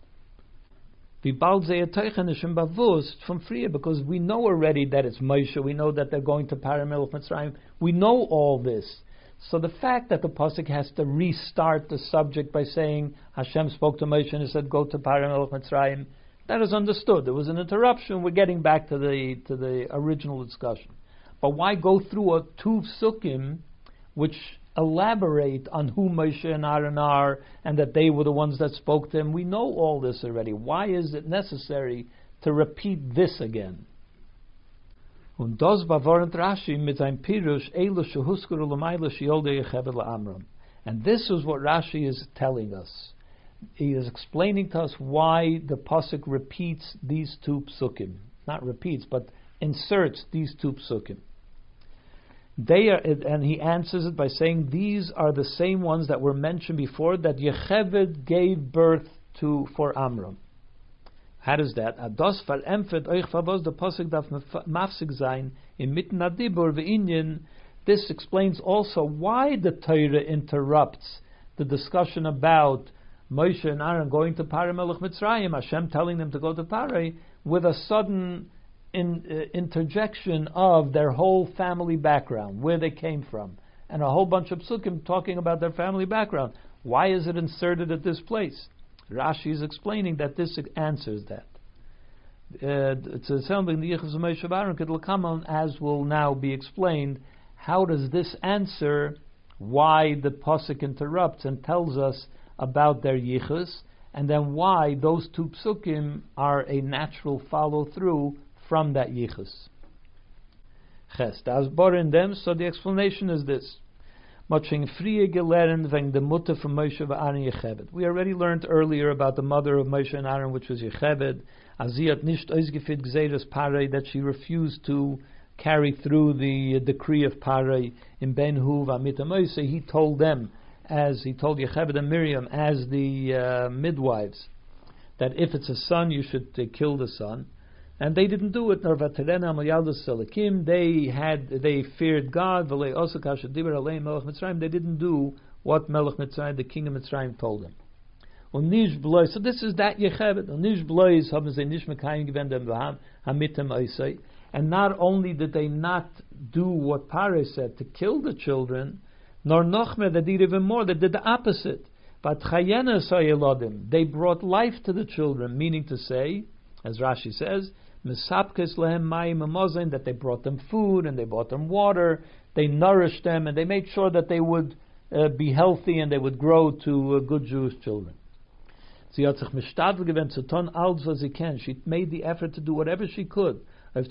From Friya, because we know already that it's Moshe. We know that they're going to Parai Melech Mitzrayim. We know all this. So the fact that the pasuk has to restart the subject by saying Hashem spoke to Moshe and he said, "Go to Paro Melech Mitzrayim," that is understood. There was an interruption. We're getting back to the to the original discussion. But why go through a two psukim which elaborate on who Moshe and Aaron are and that they were the ones that spoke to him? We know all this already. Why is it necessary to repeat this again? Und das bewarnt Rashi mit seinem Pirush Eilo shehuskuru l'mayla sheyolde Yecheved la'amram. And this is what Rashi is telling us. He is explaining to us why the pasuk repeats these two psukim. Not repeats, but inserts these two psukim. They are, and he answers it by saying these are the same ones that were mentioned before that Yecheved gave birth to for Amram. How does that? Ados fal empfet euch favos the pasuk darf mafsig sein in mitten adibur ve'inyan. This explains also why the Torah interrupts the discussion about Moshe and Aaron going to Paro Melech Mitzrayim, Hashem telling them to go to Paro, with a sudden in, uh, interjection of their whole family background, where they came from, and a whole bunch of psukim talking about their family background. Why is it inserted at this place? Rashi is explaining that this answers that. Uh, it's something the Yichus of Moshe Aaron could come on, as will now be explained. How does this answer why the pasuk interrupts and tells us about their yichus, and then why those two psukim are a natural follow through from that yichus? Ches, das bor in them. So the explanation is this. We already learned earlier about the mother of Moshe and Aaron, which was Yecheved, that she refused to carry through the decree of Paray in Ben Huv Amita Moshe. He told them, as he told Yecheved and Miriam, as the uh, midwives, that if it's a son, you should uh, kill the son. And they didn't do it. They had, they feared God. They didn't do what Melech Mitzrayim, the king of Mitzrayim, told them. So this is that Yecheved. And not only did they not do what Paro said to kill the children, nor Nochmer, they did even more. They did the opposite. But they brought life to the children, meaning to say, as Rashi says, that they brought them food and they brought them water, they nourished them, and they made sure that they would uh, be healthy and they would grow to uh, good Jewish children. She made the effort to do whatever she could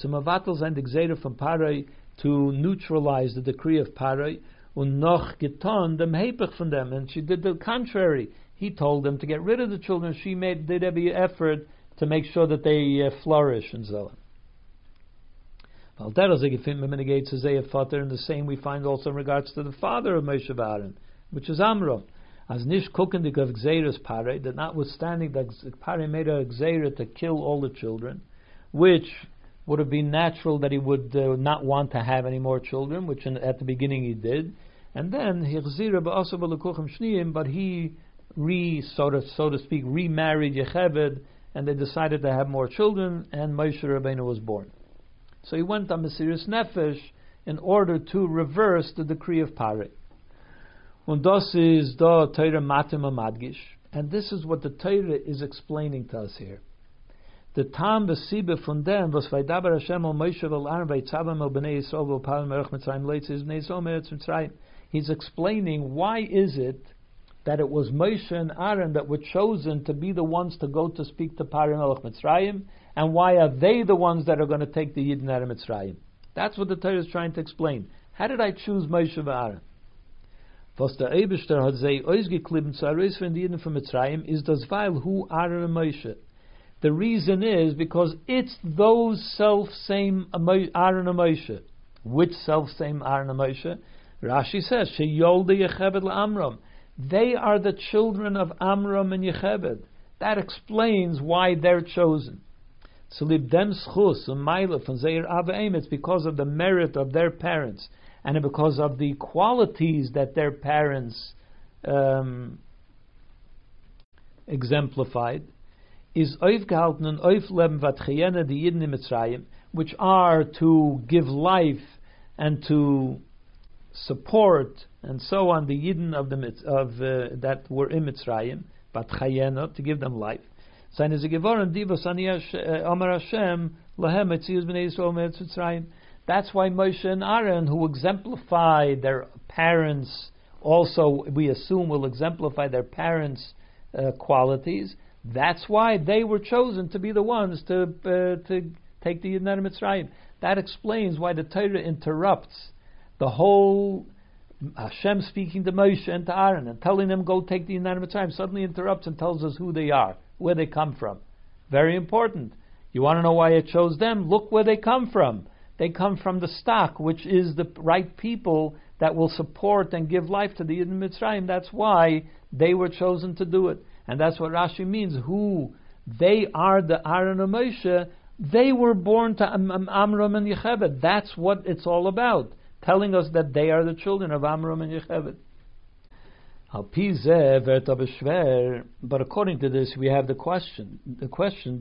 to neutralize the decree of Paray, from them, and she did the contrary. He told them to get rid of the children. She made did every effort to make sure that they uh, flourish and so on. In the same we find also in regards to the father of Moshe Aaron, which is Amram. As nish kukendik of Gzeiras Paray, that notwithstanding that Paray made a Gzeira to kill all the children, which would have been natural that he would uh, not want to have any more children, which in, at the beginning he did. And then but he re so to so to speak remarried Yecheved, and they decided to have more children, and Moshe Rabbeinu was born. So he went on Mesiras Nefesh in order to reverse the decree of Paray. Und das is da Torah matim amadgish, and this is what the Torah is explaining to us here. The tam besibe von dem was vaydaber Hashem al Moshe vel Aaron vaytzavam el bnei Yisrael vel Paro Melech Mitzrayim leitzis bnei Yisrael meretz Mitzrayim. He's explaining why is it that it was Moshe and Aaron that were chosen to be the ones to go to speak to Paro Melech Mitzrayim, and why are they the ones that are going to take the Yidden out of Mitzrayim? That's what the Torah is trying to explain. How did I choose Moshe and Aaron? Was der Eibishter hat sie ausgeklippen zu Aros von den Yidden von Mitzrayim is das weil hu Aaron and Moshe. The reason is because it's those self-same Aaron and Moshe. Which self-same Aaron and Moshe? Rashi says, Sheyolde Yecheved la'Amram. They are the children of Amram and Yecheved. That explains why they're chosen. So libdem schus and maila from Zeir Avaim, it's because of the merit of their parents, and because of the qualities that their parents um, exemplified, is aufgehalten und aufleben vatchayena the Yidden in Mitzrayim, which are to give life and to support and so on the Yidden of the of uh, that were in Mitzrayim, but Chayena, to give them life. That's why Moshe and Aaron, who exemplify their parents, also we assume will exemplify their parents' uh, qualities. That's why they were chosen to be the ones to uh, to take the Yidden out of Mitzrayim. That explains why the Torah interrupts the whole Hashem speaking to Moshe and to Aaron and telling them go take the Yidden out of Mitzrayim. Suddenly interrupts and tells us who they are, where they come from. Very important. You want to know why it chose them? Look where they come from. They come from the stock, which is the right people that will support and give life to the Yidden Mitzrayim. That's why they were chosen to do it. And that's what Rashi means. Who they are, the Aaron and Moshe, they were born to Am- Am- Amram and Yocheved. That's what it's all about. Telling us that they are the children of Amram and Yocheved. But according to this, we have the question. The question: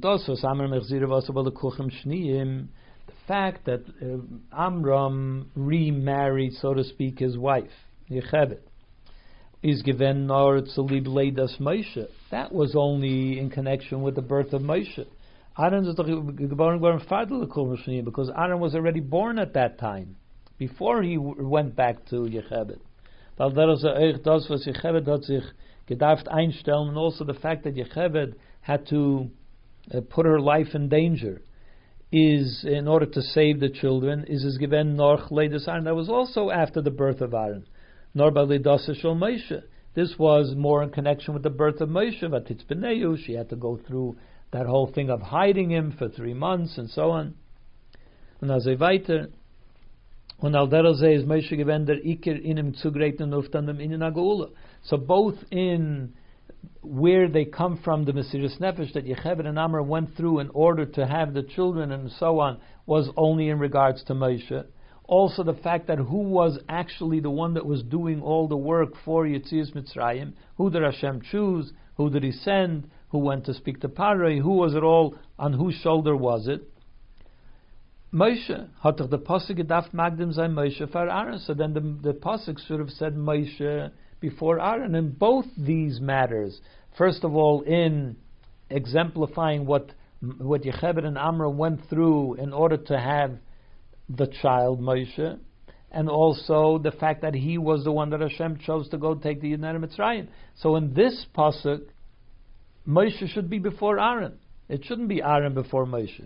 the fact that uh, Amram remarried, so to speak, his wife, Yocheved, is given nor tzalib leidas Moshe. That was only in connection with the birth of Moshe. Because Aaron was already born at that time, before he w- went back to Yocheved. And also the fact that Yocheved had to uh, put her life in danger is in order to save the children, is is given Norch Leidas Aaron. That was also after the birth of Aaron. Nor Balidas Shel Moshe. This was more in connection with the birth of Moshe. Vatitz B'neu. She had to go through that whole thing of hiding him for three months and so on. And as a weiter, und al derose is Moshe given der Iker in him zugreiten auf dem in Agula. So both in where they come from, the Mesiras Nefesh that Yocheved and Amram went through in order to have the children and so on, was only in regards to Moshe. Also the fact that who was actually the one that was doing all the work for Yetzias Mitzrayim, who did Hashem choose, who did He send, who went to speak to Paroi, who was it all, on whose shoulder was it? Moshe. Hat doch the pasuk gedacht magdim sein Moshe for Aaron. So then the, the pasuk should have said Moshe before Aaron. In both these matters, first of all, in exemplifying what what Yocheved and Amram went through in order to have the child Moshe, and also the fact that he was the one that Hashem chose to go take the Yidden out of Mitzrayim. So in this pasuk, Moshe should be before Aaron. It shouldn't be Aaron before Moshe.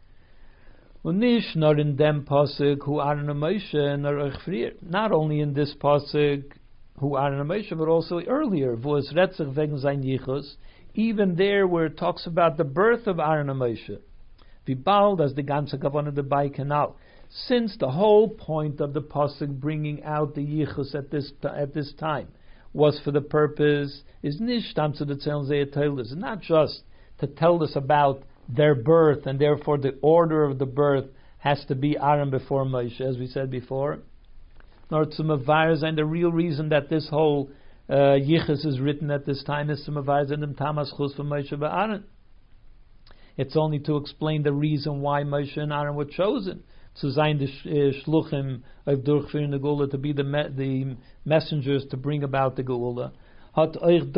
Not in them pasuk who Aaron and Moshe nor Echfrir. Not only in this pasuk who Aaron and Moshe, but also earlier. V'os retzach wegen sein yichus. Even there, where it talks about the birth of Aaron and Moshe. V'bald as the ganze kavana dabei kanal. Since the whole point of the pasuk bringing out the yichus at this at this time was for the purpose is nishtam to the tzel zeyataylis, not just to tell us about their birth, and therefore the order of the birth has to be Aaron before Moshe, as we said before. Nor to Mavayers, and the real reason that this whole uh, Yichus is written at this time is to Mavayers and them Tamas Chus for Moshe Aaron. It's only to explain the reason why Moshe and Aaron were chosen to sein the Shluchim of Durchführen the Geula, to be the me- the messengers to bring about the Geula. So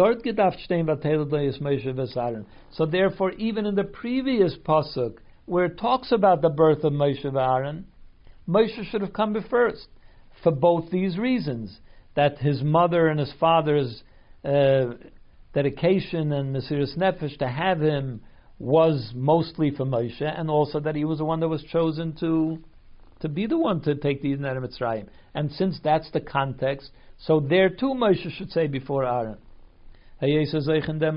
therefore, even in the previous pasuk, where it talks about the birth of Moshe and Aaron, Moshe should have come first, for both these reasons, that his mother and his father's uh, dedication and Mesiras Nefesh to have him was mostly for Moshe, and also that he was the one that was chosen to to be the one to take the Yidden out of Mitzrayim. And since that's the context, so there too Moshe should say before Aaron. Since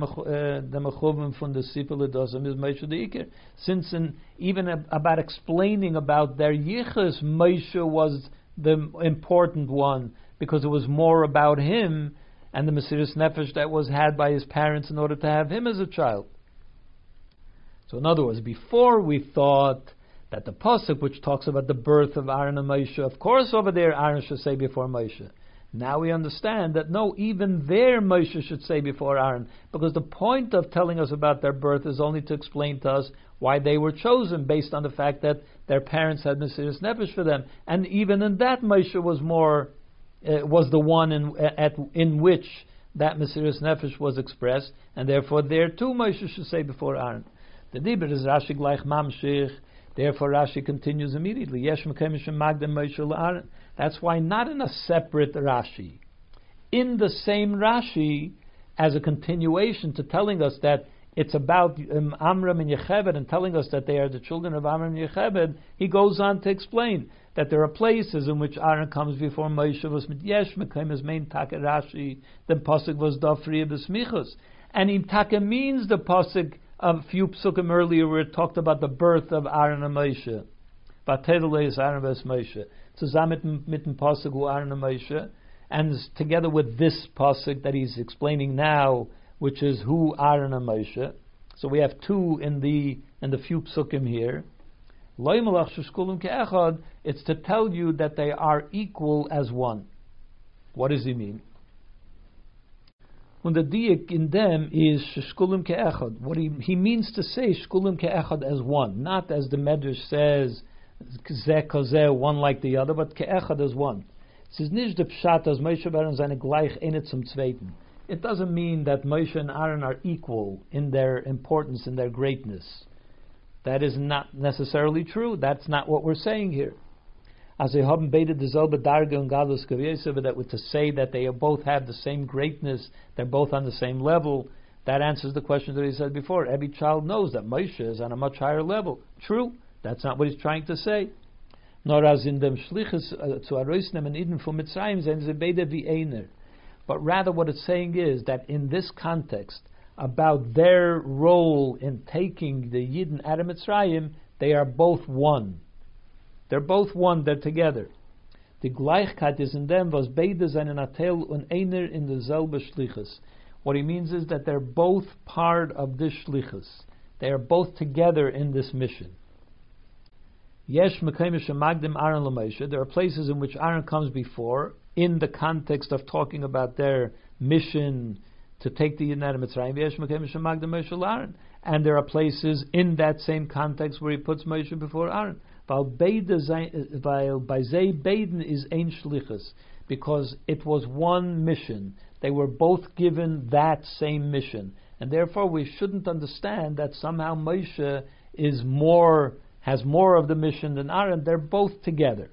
in, even about explaining about their yichus, Moshe was the important one, because it was more about him and the Mesiras Nefesh that was had by his parents in order to have him as a child. So in other words, before we thought that the pasuk which talks about the birth of Aaron and Moshe, of course over there Aaron should say before Moshe. Now we understand that no, even there Moshe should say before Aaron, because the point of telling us about their birth is only to explain to us why they were chosen, based on the fact that their parents had Mesiras Nefesh for them. And even in that, Moshe was more uh, was the one in at in which that Mesiras Nefesh was expressed, and therefore there too Moshe should say before Aaron. The Dibur is Rashi gleich mamshich. Therefore Rashi continues immediately. Yesh Mekayim Magdem Moshe LaAaron. That's why not in a separate Rashi, in the same Rashi, as a continuation to telling us that it's about um, Amram and Yechebed, and telling us that they are the children of Amram and Yechebed, he goes on to explain that there are places in which Aaron comes before Moshe was mit Yesh Mekayim as main Taka Rashi, the pasuk was Dafriya B'Smichos, and in Taka means the pasuk a few psukim earlier where it talked about the birth of Aaron and Moshe. Vatedele is Aaron and Moshe. Zusammen mit dem pasuk hu Aaron and Moshe, and together with this pasuk that he's explaining now, which is who Aaron and Moshe. So we have two in the in the few psukim here. It's to tell you that they are equal as one. What does he mean? And the diak in them is shkulim ke'echad. What he he means to say shkulim ke'echad as one, not as the Medrash says zeh kozeh, one like the other, but ke'echad as one. Es ist nicht der Pshat, as Moshe und Aaron seine gleich eine zum Zweiten. It doesn't mean that Moshe and Aaron are equal in their importance, in their greatness. That is not necessarily true. That's not what we're saying here. As they haben beide dieselbe Darge und Gadlus gewesen, that to say that they both have the same greatness, they're both on the same level, that answers the question that he said before. Every child knows that Moshe is on a much higher level. True. That's not what he's trying to say. Nor as in dem Shlichus zu Aroisnem and Eden from Mitzrayim, sind sie beide wie einer. But rather what it's saying is that in this context, about their role in taking the Yidden out of Mitzrayim, they are both one. They're both one, they're together. The Gleichkeit is in them, was beide seinen Atel und einer in derselbe Shlichus. What he means is that they're both part of this Shlichus. They are both together in this mission. Yesh Mekayim Shemagdim Aaron LaMoshe. There are places in which Aaron comes before, in the context of talking about their mission to take the Yidden out of Mitzrayim. Yesh Mekayim Shemagdim Moshe LaAaron. And there are places in that same context where he puts Moshe before Aaron. Weil by Zay Beiden is ein Shlichus, because it was one mission. They were both given that same mission. And therefore we shouldn't understand that somehow Moshe is more, has more of the mission than Aaron. They're both together.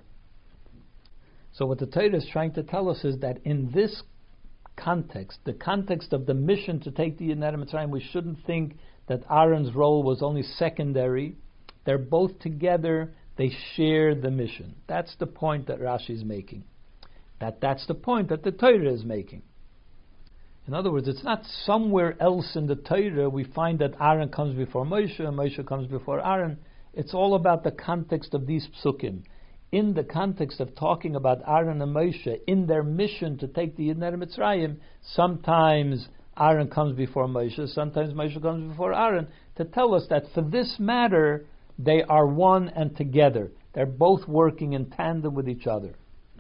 So what the Torah is trying to tell us is that in this context, the context of the mission to take the Yidden out of Mitzrayim, we shouldn't think that Aaron's role was only secondary. They're both together. They share the mission. That's the point that Rashi is making. That that's the point that the Torah is making. In other words, it's not somewhere else in the Torah we find that Aaron comes before Moshe and Moshe comes before Aaron. It's all about the context of these psukim. In the context of talking about Aaron and Moshe, in their mission to take the Yidden out of Mitzrayim, sometimes Aaron comes before Moshe, sometimes Moshe comes before Aaron, to tell us that for this matter, they are one and together. They're both working in tandem with each other.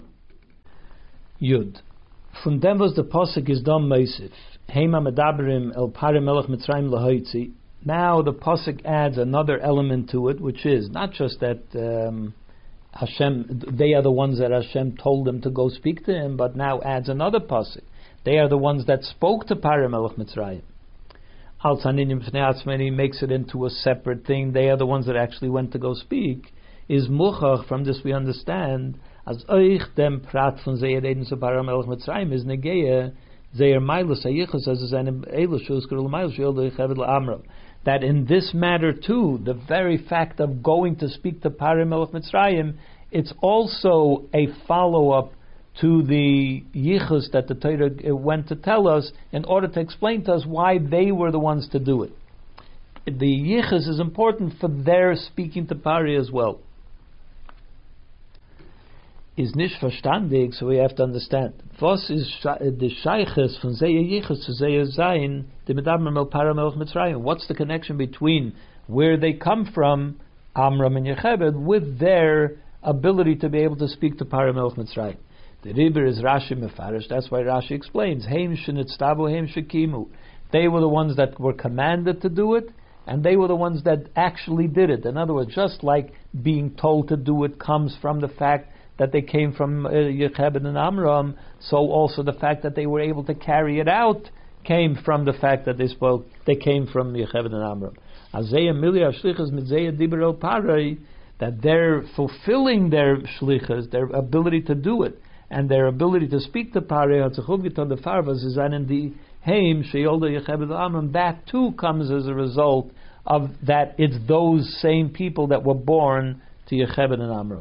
Yud. Von dem was the pasuk is dam meisif. Heima medabrim el pare melech Mitzrayim lahoitzi. Now the pasuk adds another element to it, which is not just that um, Hashem, they are the ones that Hashem told them to go speak to him, but now adds another pasuk. They are the ones that spoke to Pare Melech Mitzrayim. Al Tzaninim Pnei Atzmeni makes it into a separate thing. They are the ones that actually went to go speak. Is muchach, from this we understand, as euch dem prat von Zeir Eden zu Pare Melech Mitzrayim is negeya Zeir Mailus Hayichus as an Elushus Gerul Mailus Yolda Cheved Amram. That in this matter too, the very fact of going to speak to Pare Melech Mitzrayim, it's also a follow-up to the yichus that the Torah went to tell us in order to explain to us why they were the ones to do it. The yichus is important for their speaking to Pare as well. Is nicht verstandig, so we have to understand. Was is the shayches von Zeir Yichus to Zeir Zayin, the Medabrim el Pare Melech Mitzrayim? What's the connection between where they come from, Amram and Yechebed, with their ability to be able to speak to Pare Melech Mitzrayim? The Ribber is Rashi Mefarish. That's why Rashi explains, Heim shenitztavu, Heim shekimu. They were the ones that were commanded to do it, and they were the ones that actually did it. In other words, just like being told to do it comes from the fact that they came from uh, Yochebed and Amram, so also the fact that they were able to carry it out came from the fact that they spoke, they came from Yochebed and Amram. That they're fulfilling their shlichas, their ability to do it, and their ability to speak to Parei, that too comes as a result of that it's those same people that were born to Yochebed and Amram.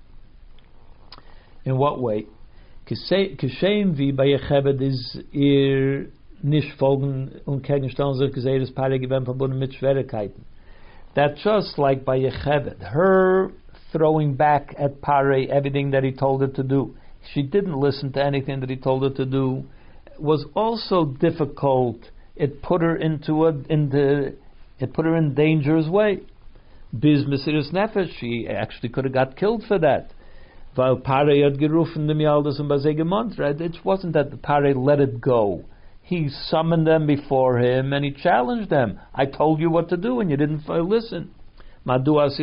In what way? Kishem wie bei Yochebed is ihr nicht folgen und gegenstellen sich gesehen, dass Parei gewesen verbunden mit Schwierigkeiten. That just like by Yochebed, her throwing back at Parei everything that he told her to do, she didn't listen to anything that he told her to do, was also difficult. It put her into a in the it put her in danger's way. Biz Mesiris Nefesh, she actually could have got killed for that. While Parei had gerufen dem Yaldas und Bazegemontra, it wasn't that the Parei let it go. He summoned them before him and he challenged them. I told you what to do and you didn't listen. Why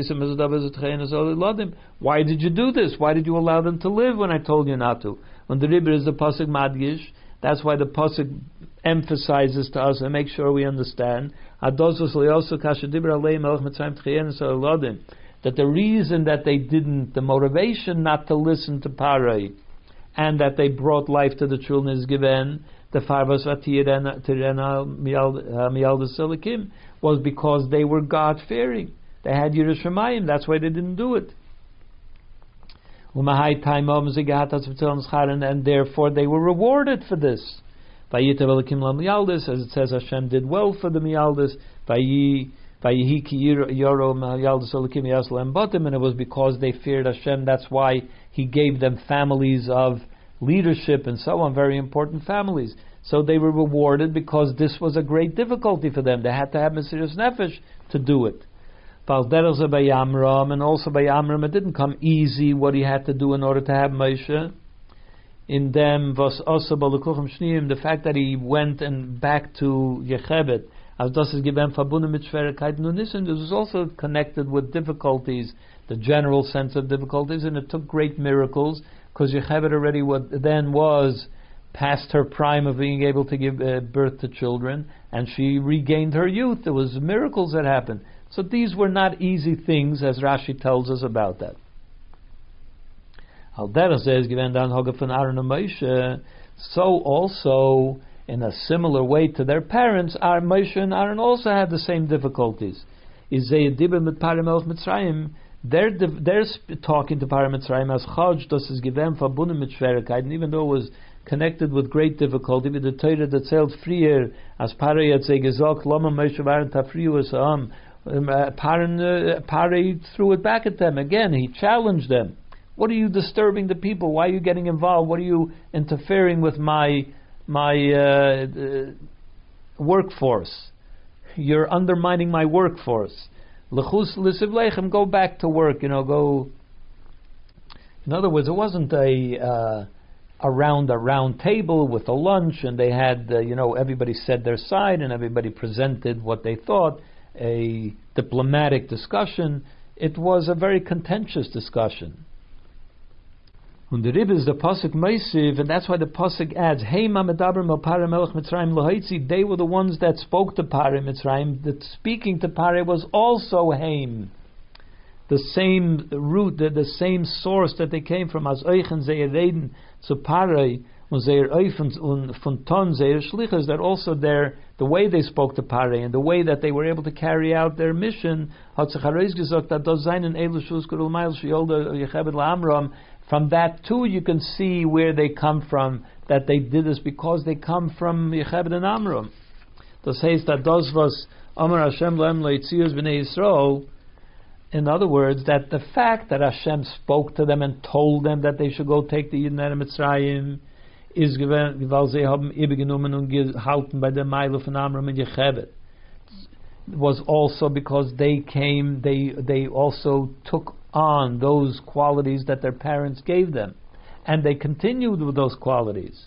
did you do this? Why did you allow them to live when I told you not to? When the Ribber is the Pasuk Madgish, that's why the Pasuk emphasizes to us and make sure we understand that the reason that they didn't, the motivation not to listen to Parei, and that they brought life to the children is given, the Farvas Silikim, was because they were God-fearing. They had Yiras Shamayim, that's why they didn't do it. And therefore they were rewarded for this. As it says, Hashem did well for the Miyaldis, and it was because they feared Hashem, that's why He gave them families of leadership and so on, very important families. So they were rewarded because this was a great difficulty for them. They had to have Mesiris Nefesh to do it. And also by Amram, it didn't come easy what he had to do in order to have Moshe. In them was also the fact that he went and back to Yochebed, as das ist given verbunden mit Schwierigkeiten und this, and it was also connected with difficulties, the general sense of difficulties, and it took great miracles because Yochebed already what then was past her prime of being able to give uh, birth to children, and she regained her youth. There was miracles that happened. So these were not easy things, as Rashi tells us about that. So also, in a similar way to their parents, our Moshe and Aaron also had the same difficulties. They're, they're talking to Parei Mitzrayim as Chaj, das ist given verbunden mit Schwierigkeiten, even though it was connected with great difficulty. With the Torah that zählt früher, as Parei hat sie gesagt, Lama Moshe waren tafriu es am. Parei threw it back at them again. He challenged them. What are you disturbing the people? Why are you getting involved? What are you interfering with my my uh, uh, workforce? You're undermining my workforce. Lechus l'sivlechem, go back to work. You know, go. In other words, it wasn't a uh, around a round table with a lunch, and they had uh, you know everybody said their side and everybody presented what they thought. A diplomatic discussion. It was a very contentious discussion. And the Rib is the Pasuk Meisiv, and that's why the Pasuk adds, Hey Mamedaber Mel Parei Melech Mitzrayim Lohaitzi. They were the ones that spoke to Parei Mitzrayim. That speaking to Parei was also Haim. The same root, the, the same source that they came from, as Euchen Zeir Reden zu Parei, und Zeir Eufen und von Ton Zeir Shlichas, that also their the way they spoke to Parei and the way that they were able to carry out their mission, hat sich heraus gesagt, that those seinen Elushus Kurul Mail Shiolda Yochebed LaAmram. From that too, you can see where they come from. That they did this because they come from Yochebed and Amram. Das heißt that das was Amar Hashem Lahem Leitzius Bnei Yisrael. In other words, that the fact that Hashem spoke to them and told them that they should go take the Yidden out of Mitzrayim is weil sie haben übergenommen und gehalten bei der Meile von Amram und Yochebed. Was also because they came, they they also took on those qualities that their parents gave them, and they continued with those qualities.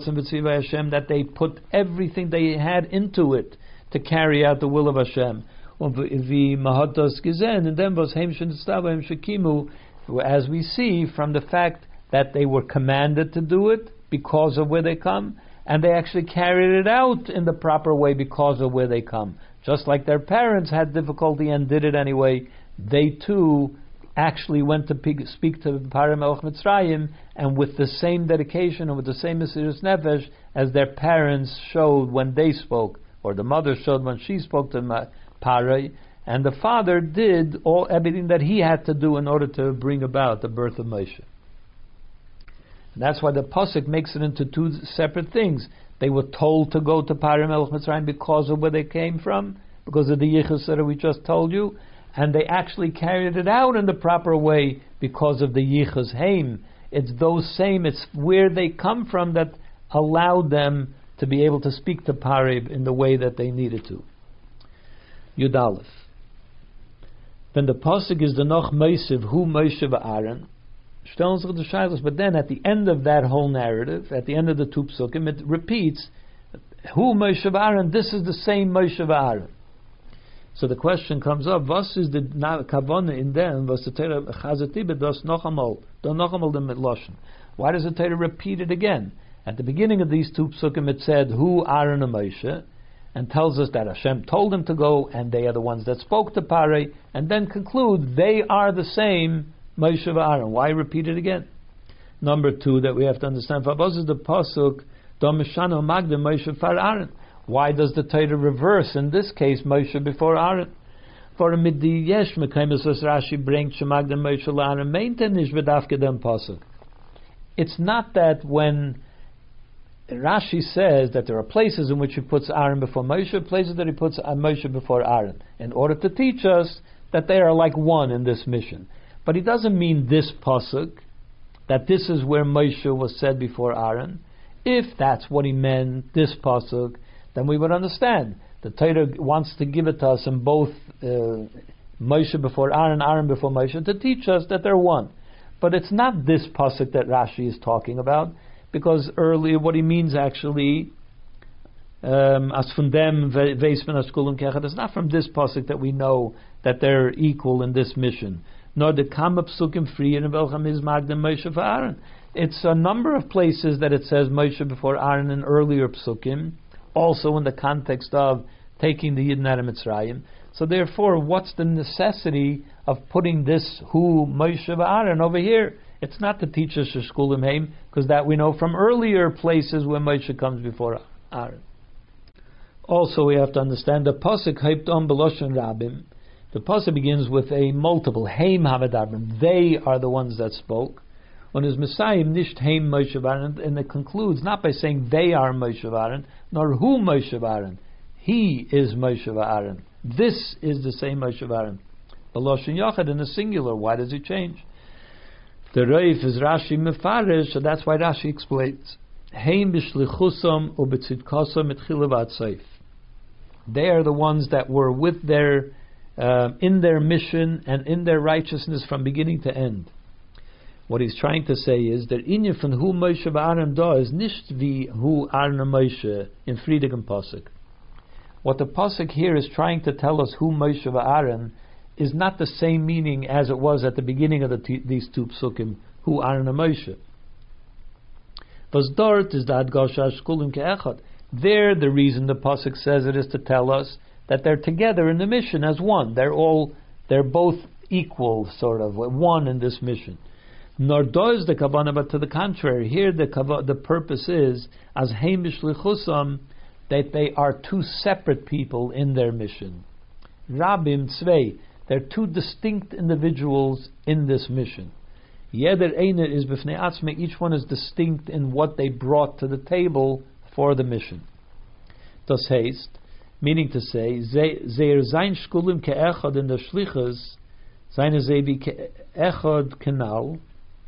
That they put everything they had into it to carry out the will of Hashem. wie man hat das gesehen, in dem was Heimschen Stava Shekimu, as we see from the fact that they were commanded to do it because of where they come, and they actually carried it out in the proper way because of where they come. Just like their parents had difficulty and did it anyway, they too actually went to speak to Parei Melech Mitzrayim, and with the same dedication and with the same Mesiras Nefesh as their parents showed when they spoke, or the mother showed when she spoke to Parei, and the father did all everything that he had to do in order to bring about the birth of Moshe. And that's why the pasuk makes it into two separate things. They were told to go to Parei Melech Mitzrayim because of where they came from, because of the yichus that we just told you, and they actually carried it out in the proper way because of the yichus heim. It's those same, it's where they come from that allowed them to be able to speak to Parei in the way that they needed to. Yud Aleph. Then the pasuk is the noch meisiv hu Moshe v'Aaron. Stellen sich the shaylos, but then at the end of that whole narrative, at the end of the two psukim, it repeats hu Moshe v'Aaron. This is the same Moshe v'Aaron. So the question comes up: was is the kavana in them? Was the Torah chazati das noch einmal, do noch einmal the mitloshen? Why does the Torah repeat it again? At the beginning of these two psukim, it said hu Aaron and Moshe, and tells us that Hashem told them to go, and they are the ones that spoke to Parei, and then conclude they are the same Moshe v'Aaron. Why repeat it again? Number two that we have to understand: was is the pasuk do mishano magdim Moshe far Aaron? Why does the Torah reverse in this case Moshe before Aaron? For a midi yesh mekaymes as Rashi brings shemagdim Moshe la'Aaron maintain ish v'dafke dem pasuk. It's not that when Rashi says that there are places in which he puts Aaron before Moshe, places that he puts Moshe before Aaron, in order to teach us that they are like one in this mission. But he doesn't mean this pasuk, that this is where Moshe was said before Aaron. If that's what he meant, this pasuk, then we would understand. The Torah wants to give it to us in both uh, Moshe before Aaron, Aaron before Moshe, to teach us that they're one. But it's not this pasuk that Rashi is talking about, because earlier what he means actually, um, as von dem veismen as kulum kechet, it's not from this pasuk that we know that they're equal in this mission. Nor the kam psukim free in welchem is magdem Moshe for Aaron. It's a number of places that it says Moshe before Aaron in earlier psukim, also in the context of taking the Yidden out of Mitzrayim. So therefore, what's the necessity of putting this hu Moshe v'Aaron over here? It's not to teach us Shkulim Heim, because that we know from earlier places where Moshe comes before Aaron. Also, we have to understand the pasuk hyped on Beloshen Rabim. The pasuk begins with a multiple Heim Havadarbim. They are the ones that spoke. On his Messiah nisht Heim Moshe v'Aaron, and it concludes not by saying they are Moshe v'Aaron, nor hu Moshe v'Aaron. He is Moshe v'Aaron. This is the same Moshe v'Aaron. Beloshen Yachad in the singular. Why does it change? The Reif is Rashi Mefarish, so that's why Rashi explains. Heim b'shlichusam u'b'tzidkasam etchila v'atzeif. They are the ones that were with their, uh, in their mission and in their righteousness from beginning to end. What he's trying to say is that inyan von hu Moshe v'Aaron da is nicht wie hu Aaron Moshe in Friedigen Pasuk. What the Pasuk here is trying to tell us hu Moshe v'Aaron is not the same meaning as it was at the beginning of the t- these two psukim, hu Aaron and Moshe. Was dort is the adgasha shkulim ke'echad. There, the reason the pasuk says it is to tell us that they're together in the mission as one. They're all, they're both equal, sort of one in this mission. Nor does the kavanah, but to the contrary, here the kav- the purpose is as heimish lichusam, that they are two separate people in their mission. Rabim tzvei. They're two distinct individuals in this mission. Yeder einer is b'fnei atzmei. Each one is distinct in what they brought to the table for the mission. Das heißt, meaning to say, zeir zayin shkulim ke'echad in the shlichus, zayne ze wie ke'echad kenal.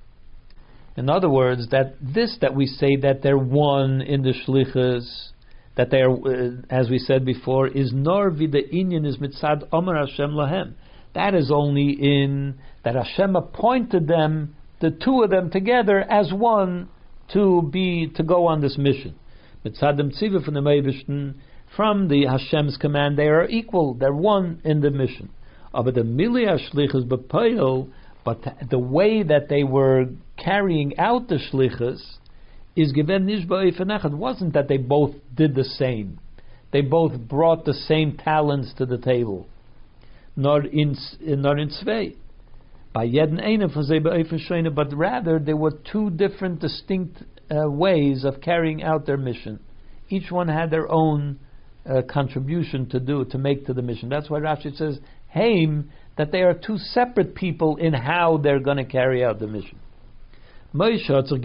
In other words, that this that we say that they're one in the shlichus, that they are, uh, as we said before, is nor vi the inyan is mitzad Omer Hashem lahem. That is only in that Hashem appointed them, the two of them together as one, to be to go on this mission. Mitzadem tziva from the Meibishten, from the Hashem's command, they are equal, they're one in the mission. But the Miliyah Shlichus B'Poil, but the way that they were carrying out the Shlichus is given Nishba Ifenechad. It wasn't that they both did the same. They both brought the same talents to the table. Nor in nor in Tzvei. By Yedin Einer, but rather there were two different distinct uh, ways of carrying out their mission. Each one had their own uh, contribution to do, to make to the mission. That's why Rashi says, Haim, that they are two separate people in how they're going to carry out the mission. Moshe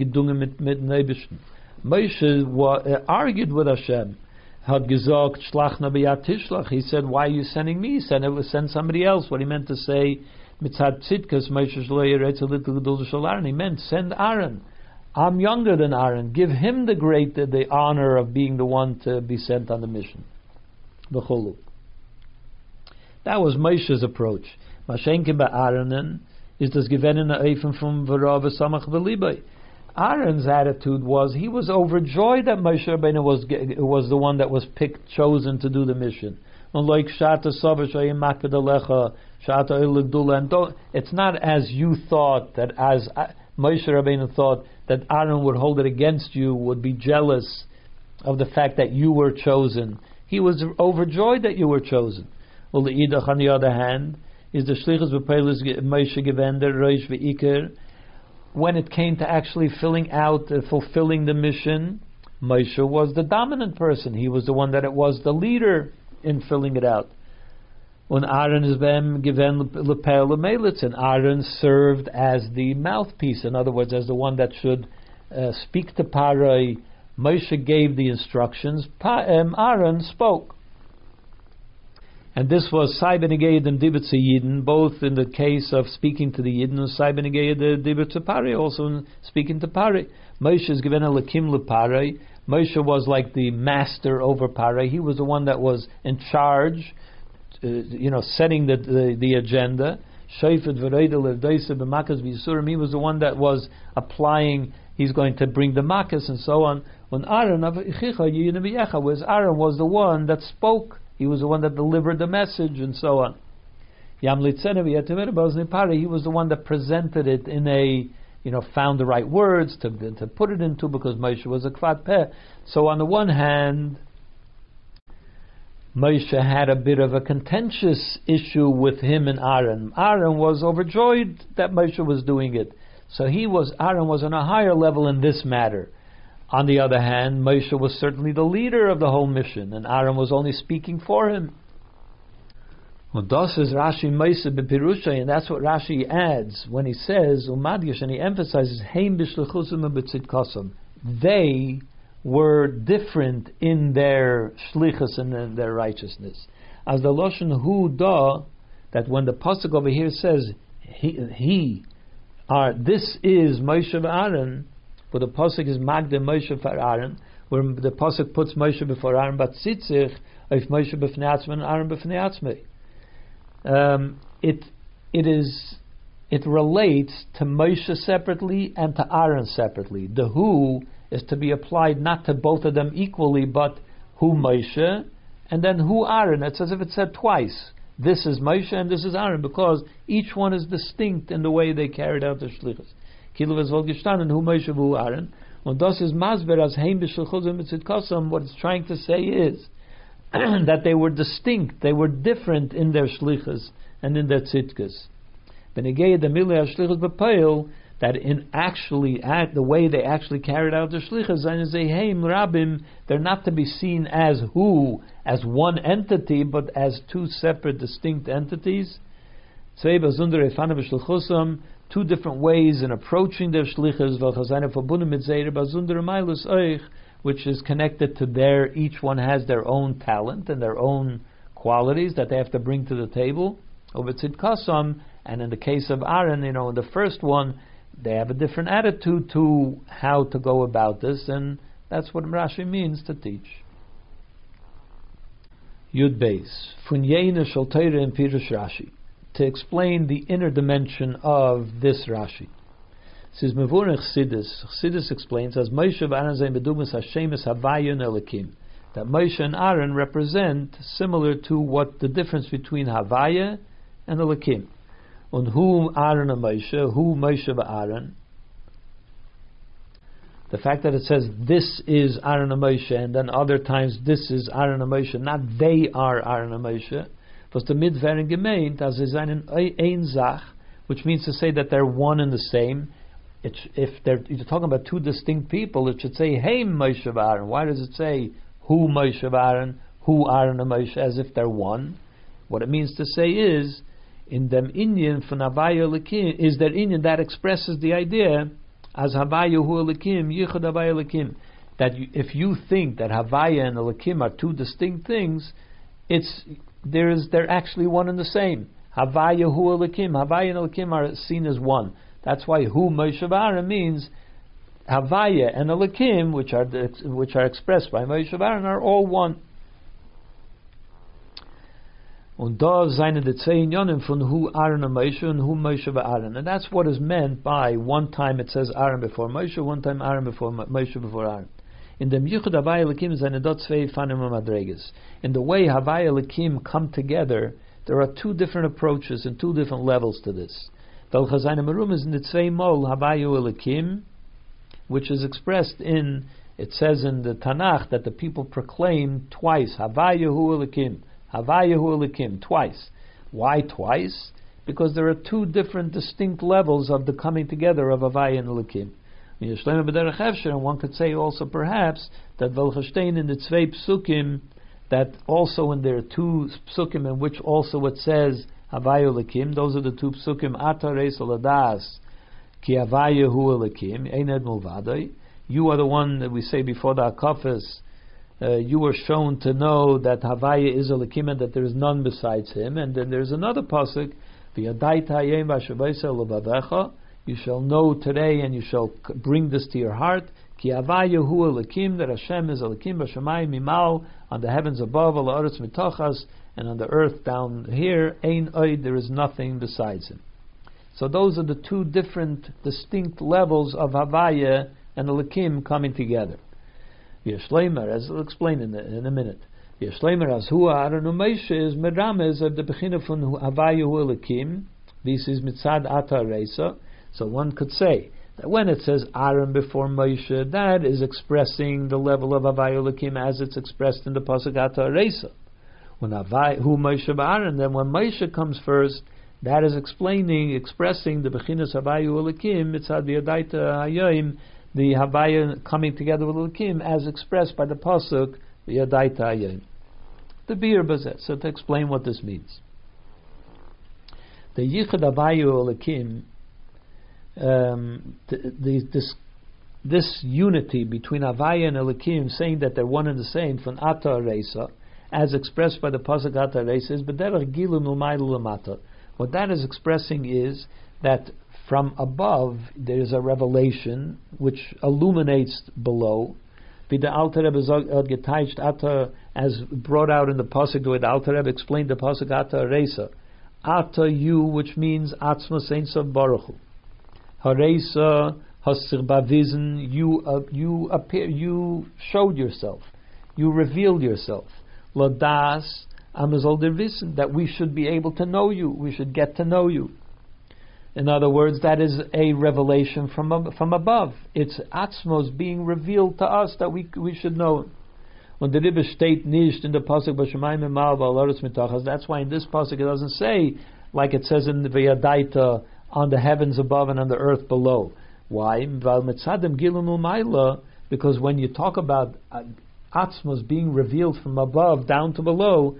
Moshe argued with Hashem. Had gesagt, Shlach na b'yad tishlach. He said, why are you sending me? He said, send somebody else. What he meant to say, mitzad tzidkas, Moshe shlo yeretz little gedul shel Aaron. He meant, send Aaron. I'm younger than Aaron. Give him the great, the, the honor of being the one to be sent on the mission. B'cholu. That was Moshe's approach. Mashenke ba'Aaronen is das gewenen Eifen from V'ra v'samach v'libay. Aaron's attitude was he was overjoyed that Moshe Rabbeinu was was the one that was picked, chosen to do the mission. Unlike Shata Savashayim Makadalecha, Shata Ilagdula, and don't, it's not as you thought that as Moshe Rabbeinu thought that Aaron would hold it against you, would be jealous of the fact that you were chosen. He was overjoyed that you were chosen. Well, the Idach on the other hand is the Shlichus B'Peilis Moshe Gevender Reish V'Iker. When it came to actually filling out, uh, fulfilling the mission, Moshe was the dominant person. He was the one that it was the leader in filling it out. When Aaron is bem given lepel lemelitz, and Aaron served as the mouthpiece. In other words, as the one that should uh, speak to Parai. Moshe gave the instructions. Pa, um, Aaron spoke. And this was Sai Benegayed and Dibitz Yidden, both in the case of speaking to the Yidden, and Sai Benegayed and Dibitz Pari, also in speaking to Pari. Moshe is given a Lakim Lepari. Moshe was like the master over Pari. He was the one that was in charge, uh, you know, setting the the, the agenda. Shayfet V'Reidel Evdeisa B'Makas V'Yisurim. He was the one that was applying. He's going to bring the Makas and so on. When Aaron was Aaron was the one that spoke. He was the one that delivered the message and so on. He was the one that presented it in a, you know, found the right words to to put it into, because Moshe was a kvat peh. So on the one hand, Moshe had a bit of a contentious issue with him and Aaron. Aaron was overjoyed that Moshe was doing it. So he was, Aaron was on a higher level in this matter. On the other hand, Moshe was certainly the leader of the whole mission, and Aaron was only speaking for him. Well, das is Rashi Moshe b'Pirushay, and that's what Rashi adds when he says Umadish, and he emphasizes Heim b'shlichusum b'tzidkasum. They were different in their shlichus and in their righteousness. As the lashon hu da, that when the pasuk over here says he, he are this is Moshe v'Aaron. Where the pasuk is Magde Moshe for Aaron, where the pasuk puts Moshe before Aaron, but Tzitzich if Moshe b'fnei atzmei and Aaron b'fnei atzmei. Um, it it is it relates to Moshe separately and to Aaron separately. The who is to be applied not to both of them equally, but who Moshe and then who Aaron. It's as if it said twice. This is Moshe and this is Aaron, because each one is distinct in the way they carried out their shlichus. Kilu v'zvol gestanden hu Moshe v'hu Aaron. Und das is masber as heim b'shulchuzim mitzidkasam. What it's trying to say is that they were distinct, they were different in their shlichus and in their tzidkas. Benegei the milei shlichus b'peil, that in actually act the way they actually carried out their shlichus, and as a heim rabim, they're not to be seen as who, as one entity, but as two separate, distinct entities. Zwei besondere Fane b'shulchusam. Two different ways in approaching their shlichus, which is connected to their, each one has their own talent and their own qualities that they have to bring to the table. And in the case of Aaron, you know, in the first one, they have a different attitude to how to go about this, and that's what Rashi means to teach. Yud Beis, Funyena Shel Torah and Pirush Rashi. To explain the inner dimension of this Rashi. Says Mevurech Chassidus. Chassidus explains as Moshe v'Aaron zayin bedumas Hashemus Havayun Elikim. that Moshe and Aaron represent similar to what the difference between Havaya and Elokim. On who Aaron and Moshe, who Moshe and Aaron. The fact that it says this is Aaron and Moshe, and then other times this is Aaron and Moshe, not they are Aaron and Moshe, was the midveren gemeint as is einen ein Zach, which means to say that they're one and the same. It, if they're you're talking about two distinct people, it should say hey Moshe and Aaron. Why does it say who Moshe and Aaron, who Aaron and Moshe, as if they're one? What it means to say is in them inyan from Havaya Elokim is that inyan that expresses the idea as Havaya hu Elokim yichud Havaya Elokim, that you, if you think that Havaya and Elokim are two distinct things, it's there's they're actually one and the same. Havaya hu Elokim, Havaya and Elokim are seen as one. That's why hu Moshe Aaron means Havaya and Elokim, which are the, which are expressed by Moshe Aaron, are all one. Und da seine de zwei Inyanim von hu Aaron and Moshe and hu Moshe Aaron, and that's what is meant by one time it says Aaron before Moshe, one time Aaron before Moshe before Aaron. In the Yichud Havaya Elokim seine dort zwei Fanim Madreges. In the way Havaya Elokim come together, there are two different approaches and two different levels to this. Velcha seine Merum is in the zwei Mol Havaya Elokim, which is expressed in, it says in the Tanakh that the people proclaim twice Havaya hu Elokim. Havaya hu Elokim, twice. Why twice? Because there are two different distinct levels of the coming together of Havaya and Elokim. And one could say also perhaps that Velchashtein in the Tzvei Psukim, that also in there are two Psukim in which also it says Havaya Elokim, those are the two Psukim, Ata Reis Aladas, Ki Havaya hu Elokim, Eined Mulvadai. You are the one that we say before the Akafis, Uh, you were shown to know that Havaya is Elokim and that there is none besides him. And then there's another pasuk, you shall know today and you shall bring this to your heart, Ki Havaya hu Elokim, that Hashem is Elokim b'shamayim mimal, on the heavens above, ala aretz mitochas, and on the earth down here, ein oid, there is nothing besides him. So those are the two different distinct levels of Havaya and Elokim coming together. Yeshleimer, as I'll explain in, the, in a minute. Yeshleimer, as hu Aaron Moshe is meramez of the bechina from Havaya hu Elokim. This is mitzad ata reisa. So one could say that when it says Aaron before Moshe, that is expressing the level of Havaya Elokim as it's expressed in the pasuk ata reisa. When Havaya hu Moshe Aaron, then when Moshe comes first, that is explaining, expressing the bechinas Havaya hu Elokim mitzad v'yadaita hayom, the Havaya coming together with Elokim as expressed by the pasuk V'yadaita hayom. The Bir Bazet. So to explain what this means, the Yichud Havaya Elokim, um, the, the, this this unity between Havaya and Elokim, saying that they're one and the same from Ata Reisa, as expressed by the pasuk Ata Reisa, is B'derech Gilu Milmaylu Lamata. What that is expressing is that from above there is a revelation which illuminates below. The Alter Rebbe geteicht Ata, as brought out in the pasuk, the way the Alter Rebbe explained the pasuk Ata Reisa, Ata you, which means Atzmos Ein Sof Baruch Hu. Hareisa Hasir Bavizn, you uh, you appear, you showed yourself, you revealed yourself. Ladas Amazol Dervisin, that we should be able to know you, we should get to know you. In other words, that is a revelation from from above. It's Atzmos being revealed to us that we we should know. When the Rebbe state nisht in the pasuk b'shamayim mimal v'alaretz mitachas, that's why in this pasuk it doesn't say like it says in the V'yadaita, on the heavens above and on the earth below. Why? Because when you talk about uh, Atzmos being revealed from above down to below,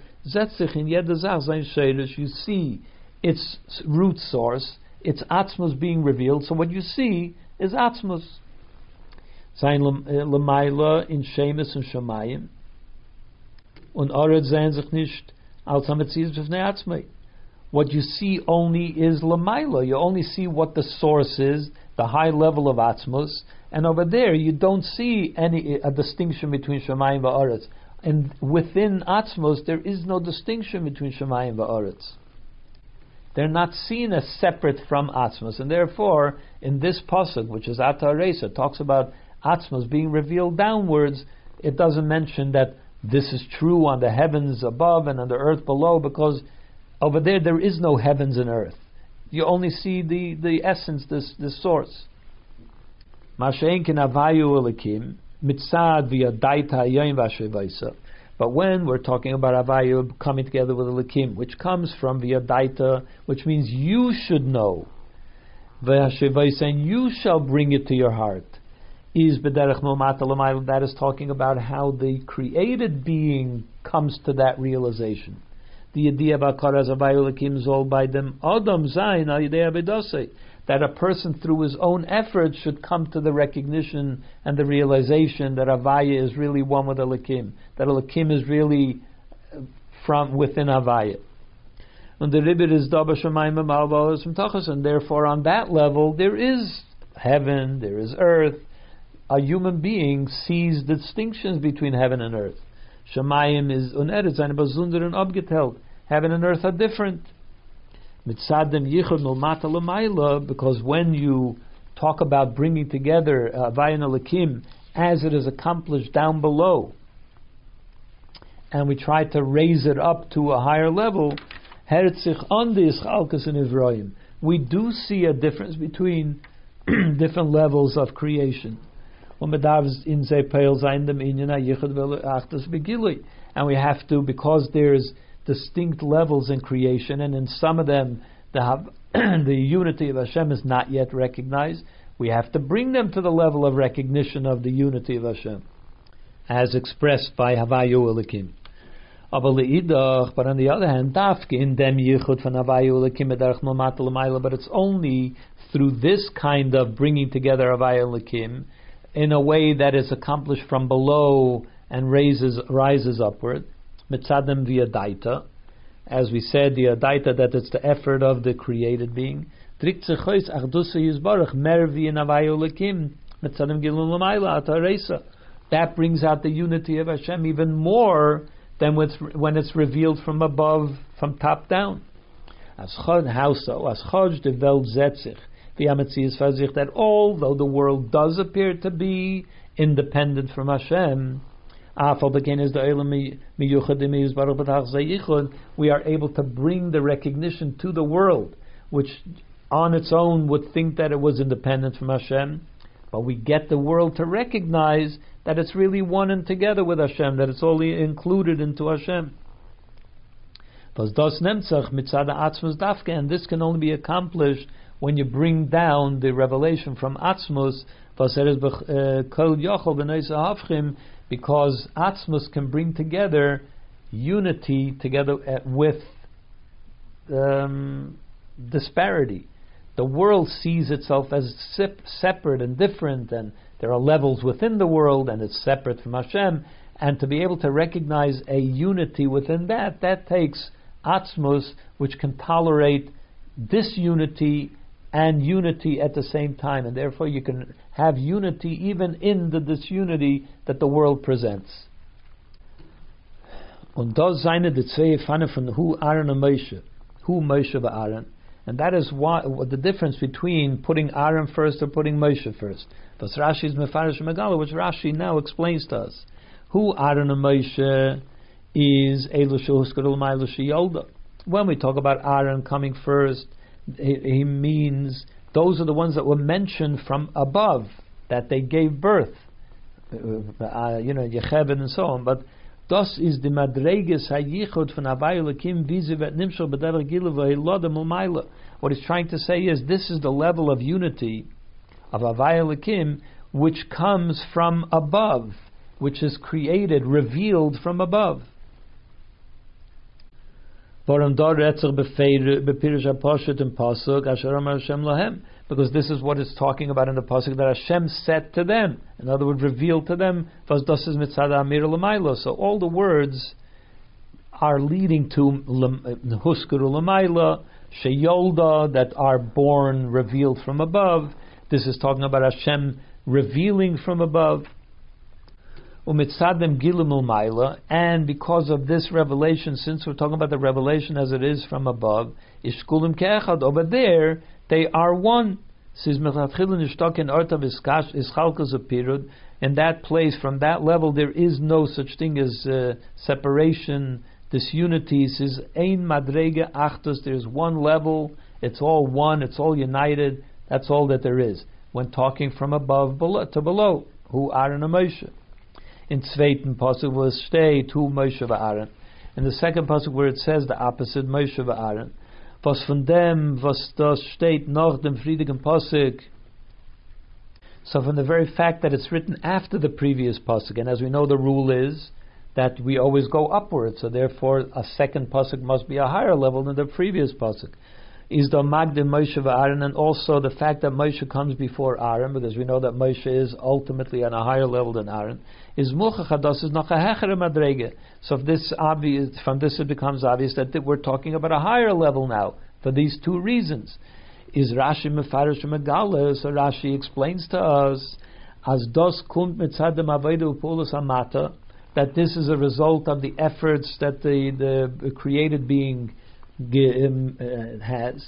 you see its root source. It's Atzmos being revealed, so what you see is Atzmos. Sein Lamaila in Shemus und Shamayim, und Ored sehen sich nicht als Hametzias b'fnei Atzmai. What you see only is Lamaila. You only see what the source is, the high level of Atzmos, and over there you don't see any a distinction between Shamayim and Oretz. And within Atzmos there is no distinction between Shamayim and Oretz. They're not seen as separate from Atzmos, and therefore, in this pasuk, which is Ata Reisa, talks about Atzmos being revealed downwards. It doesn't mention that this is true on the heavens above and on the earth below, because over there there is no heavens and earth. You only see the, the essence, this the source. But when we're talking about Havayu coming together with Elikim, which comes from V'yadaita, which means you should know, and you shall bring it to your heart, is b'derech milmata l'mayla. That is talking about how the created being comes to that realization. The idea about Karaz Havayu Elikim is all by them. Adam zayin al yidei abedasei. That a person through his own effort should come to the recognition and the realization that Havaya is really one with Elikim, that Elikim is really from within Havaya. And the ribbit is Daba Shamayim Malvalas from Tachas, and therefore on that level there is heaven, there is earth. A human being sees distinctions between heaven and earth. Shamayim is uneretz and bazunder and abgeteld. Heaven and earth are different. Mitzadem yichud milmata l'mayla, because when you talk about bringing together Havaya and Elikim as it is accomplished down below, and we try to raise it up to a higher level, herzich andi ischalkas and ivroim. We do see a difference between different levels of creation. And we have to, because there's distinct levels in creation, and in some of them the the unity of Hashem is not yet recognized, we have to bring them to the level of recognition of the unity of Hashem, as expressed by Havayu Elikim. But on the other hand, but it's only through this kind of bringing together Havayu Elikim in a way that is accomplished from below and raises rises upward. Mitzadem v'yadaita, as we said, the adaita, that it's the effort of the created being. That brings out the unity of Hashem even more than when it's revealed from above, from top down. How so? That although the world does appear to be independent from Hashem, we are able to bring the recognition to the world, which on its own would think that it was independent from Hashem, but we get the world to recognize that it's really one and together with Hashem, that it's only included into Hashem. And this can only be accomplished when you bring down the revelation from Atzmus, because Atzmus can bring together unity together with um, disparity. The world sees itself as separate and different, and there are levels within the world, and it's separate from Hashem. And to be able to recognize a unity within that, that takes Atzmus, which can tolerate disunity and unity at the same time, and therefore you can have unity even in the disunity that the world presents. Und das seine die zwei Pfanne von Hu Aaron and Moshe, Hu Moshe và Aaron, and that is why the difference between putting Aaron first or putting Moshe first. That's Rashi's Mefarish Megala, which Rashi now explains to us. Hu Aaron and Moshe is Elu Shehuskadul Mailu Sheyolda. When we talk about Aaron coming first, he, he means those are the ones that were mentioned from above, that they gave birth, uh, you know, Yecheben and so on. But das is the madreges hayichud von Havayu Elikim viziv et nimshal b'derech gilu v'hilodim u'mayla. What he's trying to say is this is the level of unity of Havayu Elikim which comes from above, which is created, revealed from above. Because this is what it's talking about in the pasuk that Hashem said to them. In other words, revealed to them. So all the words are leading to Huskuru L'mayla, Sheyolda, that are born, revealed from above. This is talking about Hashem revealing from above. Umitzadem gilumul maila, and because of this revelation, since we're talking about the revelation as it is from above, ishkulim ke'echad, over there they are one. In that place, from that level, there is no such thing as uh, separation, disunity. Says ein madrege achtus. There's one level. It's all one. It's all united. That's all that there is. When talking from above below, to below, who Aaron and Moshe. In zweiten pasuk was stay to Moshe v'Aaron. In the second pasuk where it says the opposite, Moshe v'Aaron. Was von dem, was das steht nach dem friedigen pasuk. So from the very fact that it's written after the previous pasuk, and as we know the rule is that we always go upwards, so therefore a second pasuk must be a higher level than the previous pasuk. Is the Magdim Moshe v'Aaron, and also the fact that Moshe comes before Aaron, because we know that Moshe is ultimately on a higher level than Aaron, is Muchachados is noch a hechere madrege. So if this obvious, from this it becomes obvious that we're talking about a higher level now, for these two reasons. Is Rashi mefarish megale, so Rashi explains to us, as dos kumt mitzad dem aveidu u'pulos amata, that this is a result of the efforts that the, the created being Um, uh, has.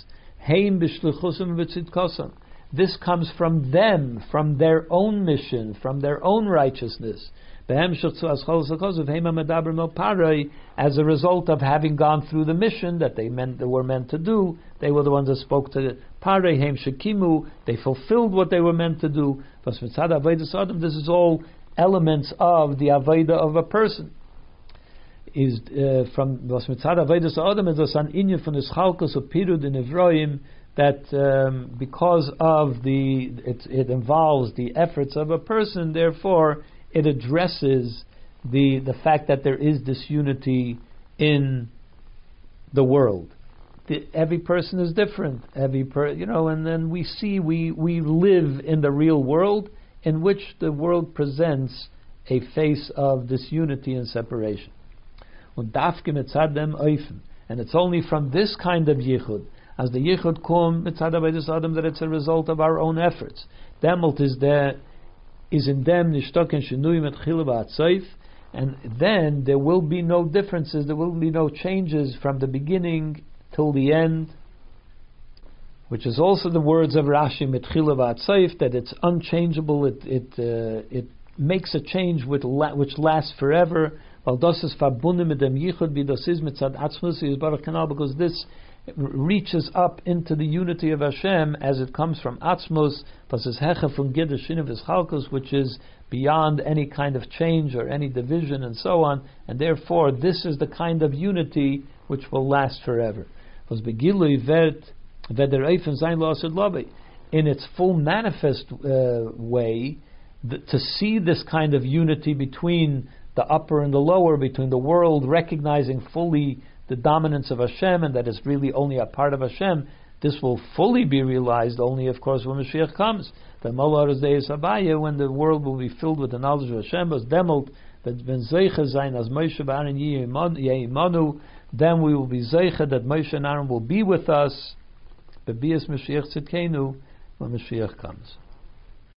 This comes from them, from their own mission, from their own righteousness. As a result of having gone through the mission that they meant they were meant to do, they were the ones that spoke to Parei Heim Shekimu. They fulfilled what they were meant to do. This is all elements of the avodah of a person. Is uh, from was mitzad avodas adam is an inyan from the chalkos of pirud in Evroim, that um, because of the it, it involves the efforts of a person, therefore it addresses the the fact that there is disunity in the world. The, every person is different. Every per, you know, and then we see we we live in the real world in which the world presents a face of disunity and separation. And it's only from this kind of yichud, as the yichud kum mitzad avodas adam, that it's a result of our own efforts. Demelt is there, is in them nishtoken shenuyim et chila v'atzoif, and then there will be no differences, there will be no changes from the beginning till the end, which is also the words of Rashi mitchila v'atzoif, that it's unchangeable. It it uh, it makes a change with la- which lasts forever. Because this reaches up into the unity of Hashem as it comes from Atzmus, which is beyond any kind of change or any division and so on, and therefore this is the kind of unity which will last forever. In its full manifest uh, way, th- to see this kind of unity between the upper and the lower, between the world recognizing fully the dominance of Hashem and that it's really only a part of Hashem, this will fully be realized only, of course, when Mashiach comes. The Molar Deis Abaye, when the world will be filled with the knowledge of Hashem, as demelt, that ben zeicha zayin as Moshe v'Aaron yeimanu, then we will be zeicha that Moshe and Aaron will be with us, bebias Mashiach tzidkenu, when Mashiach comes.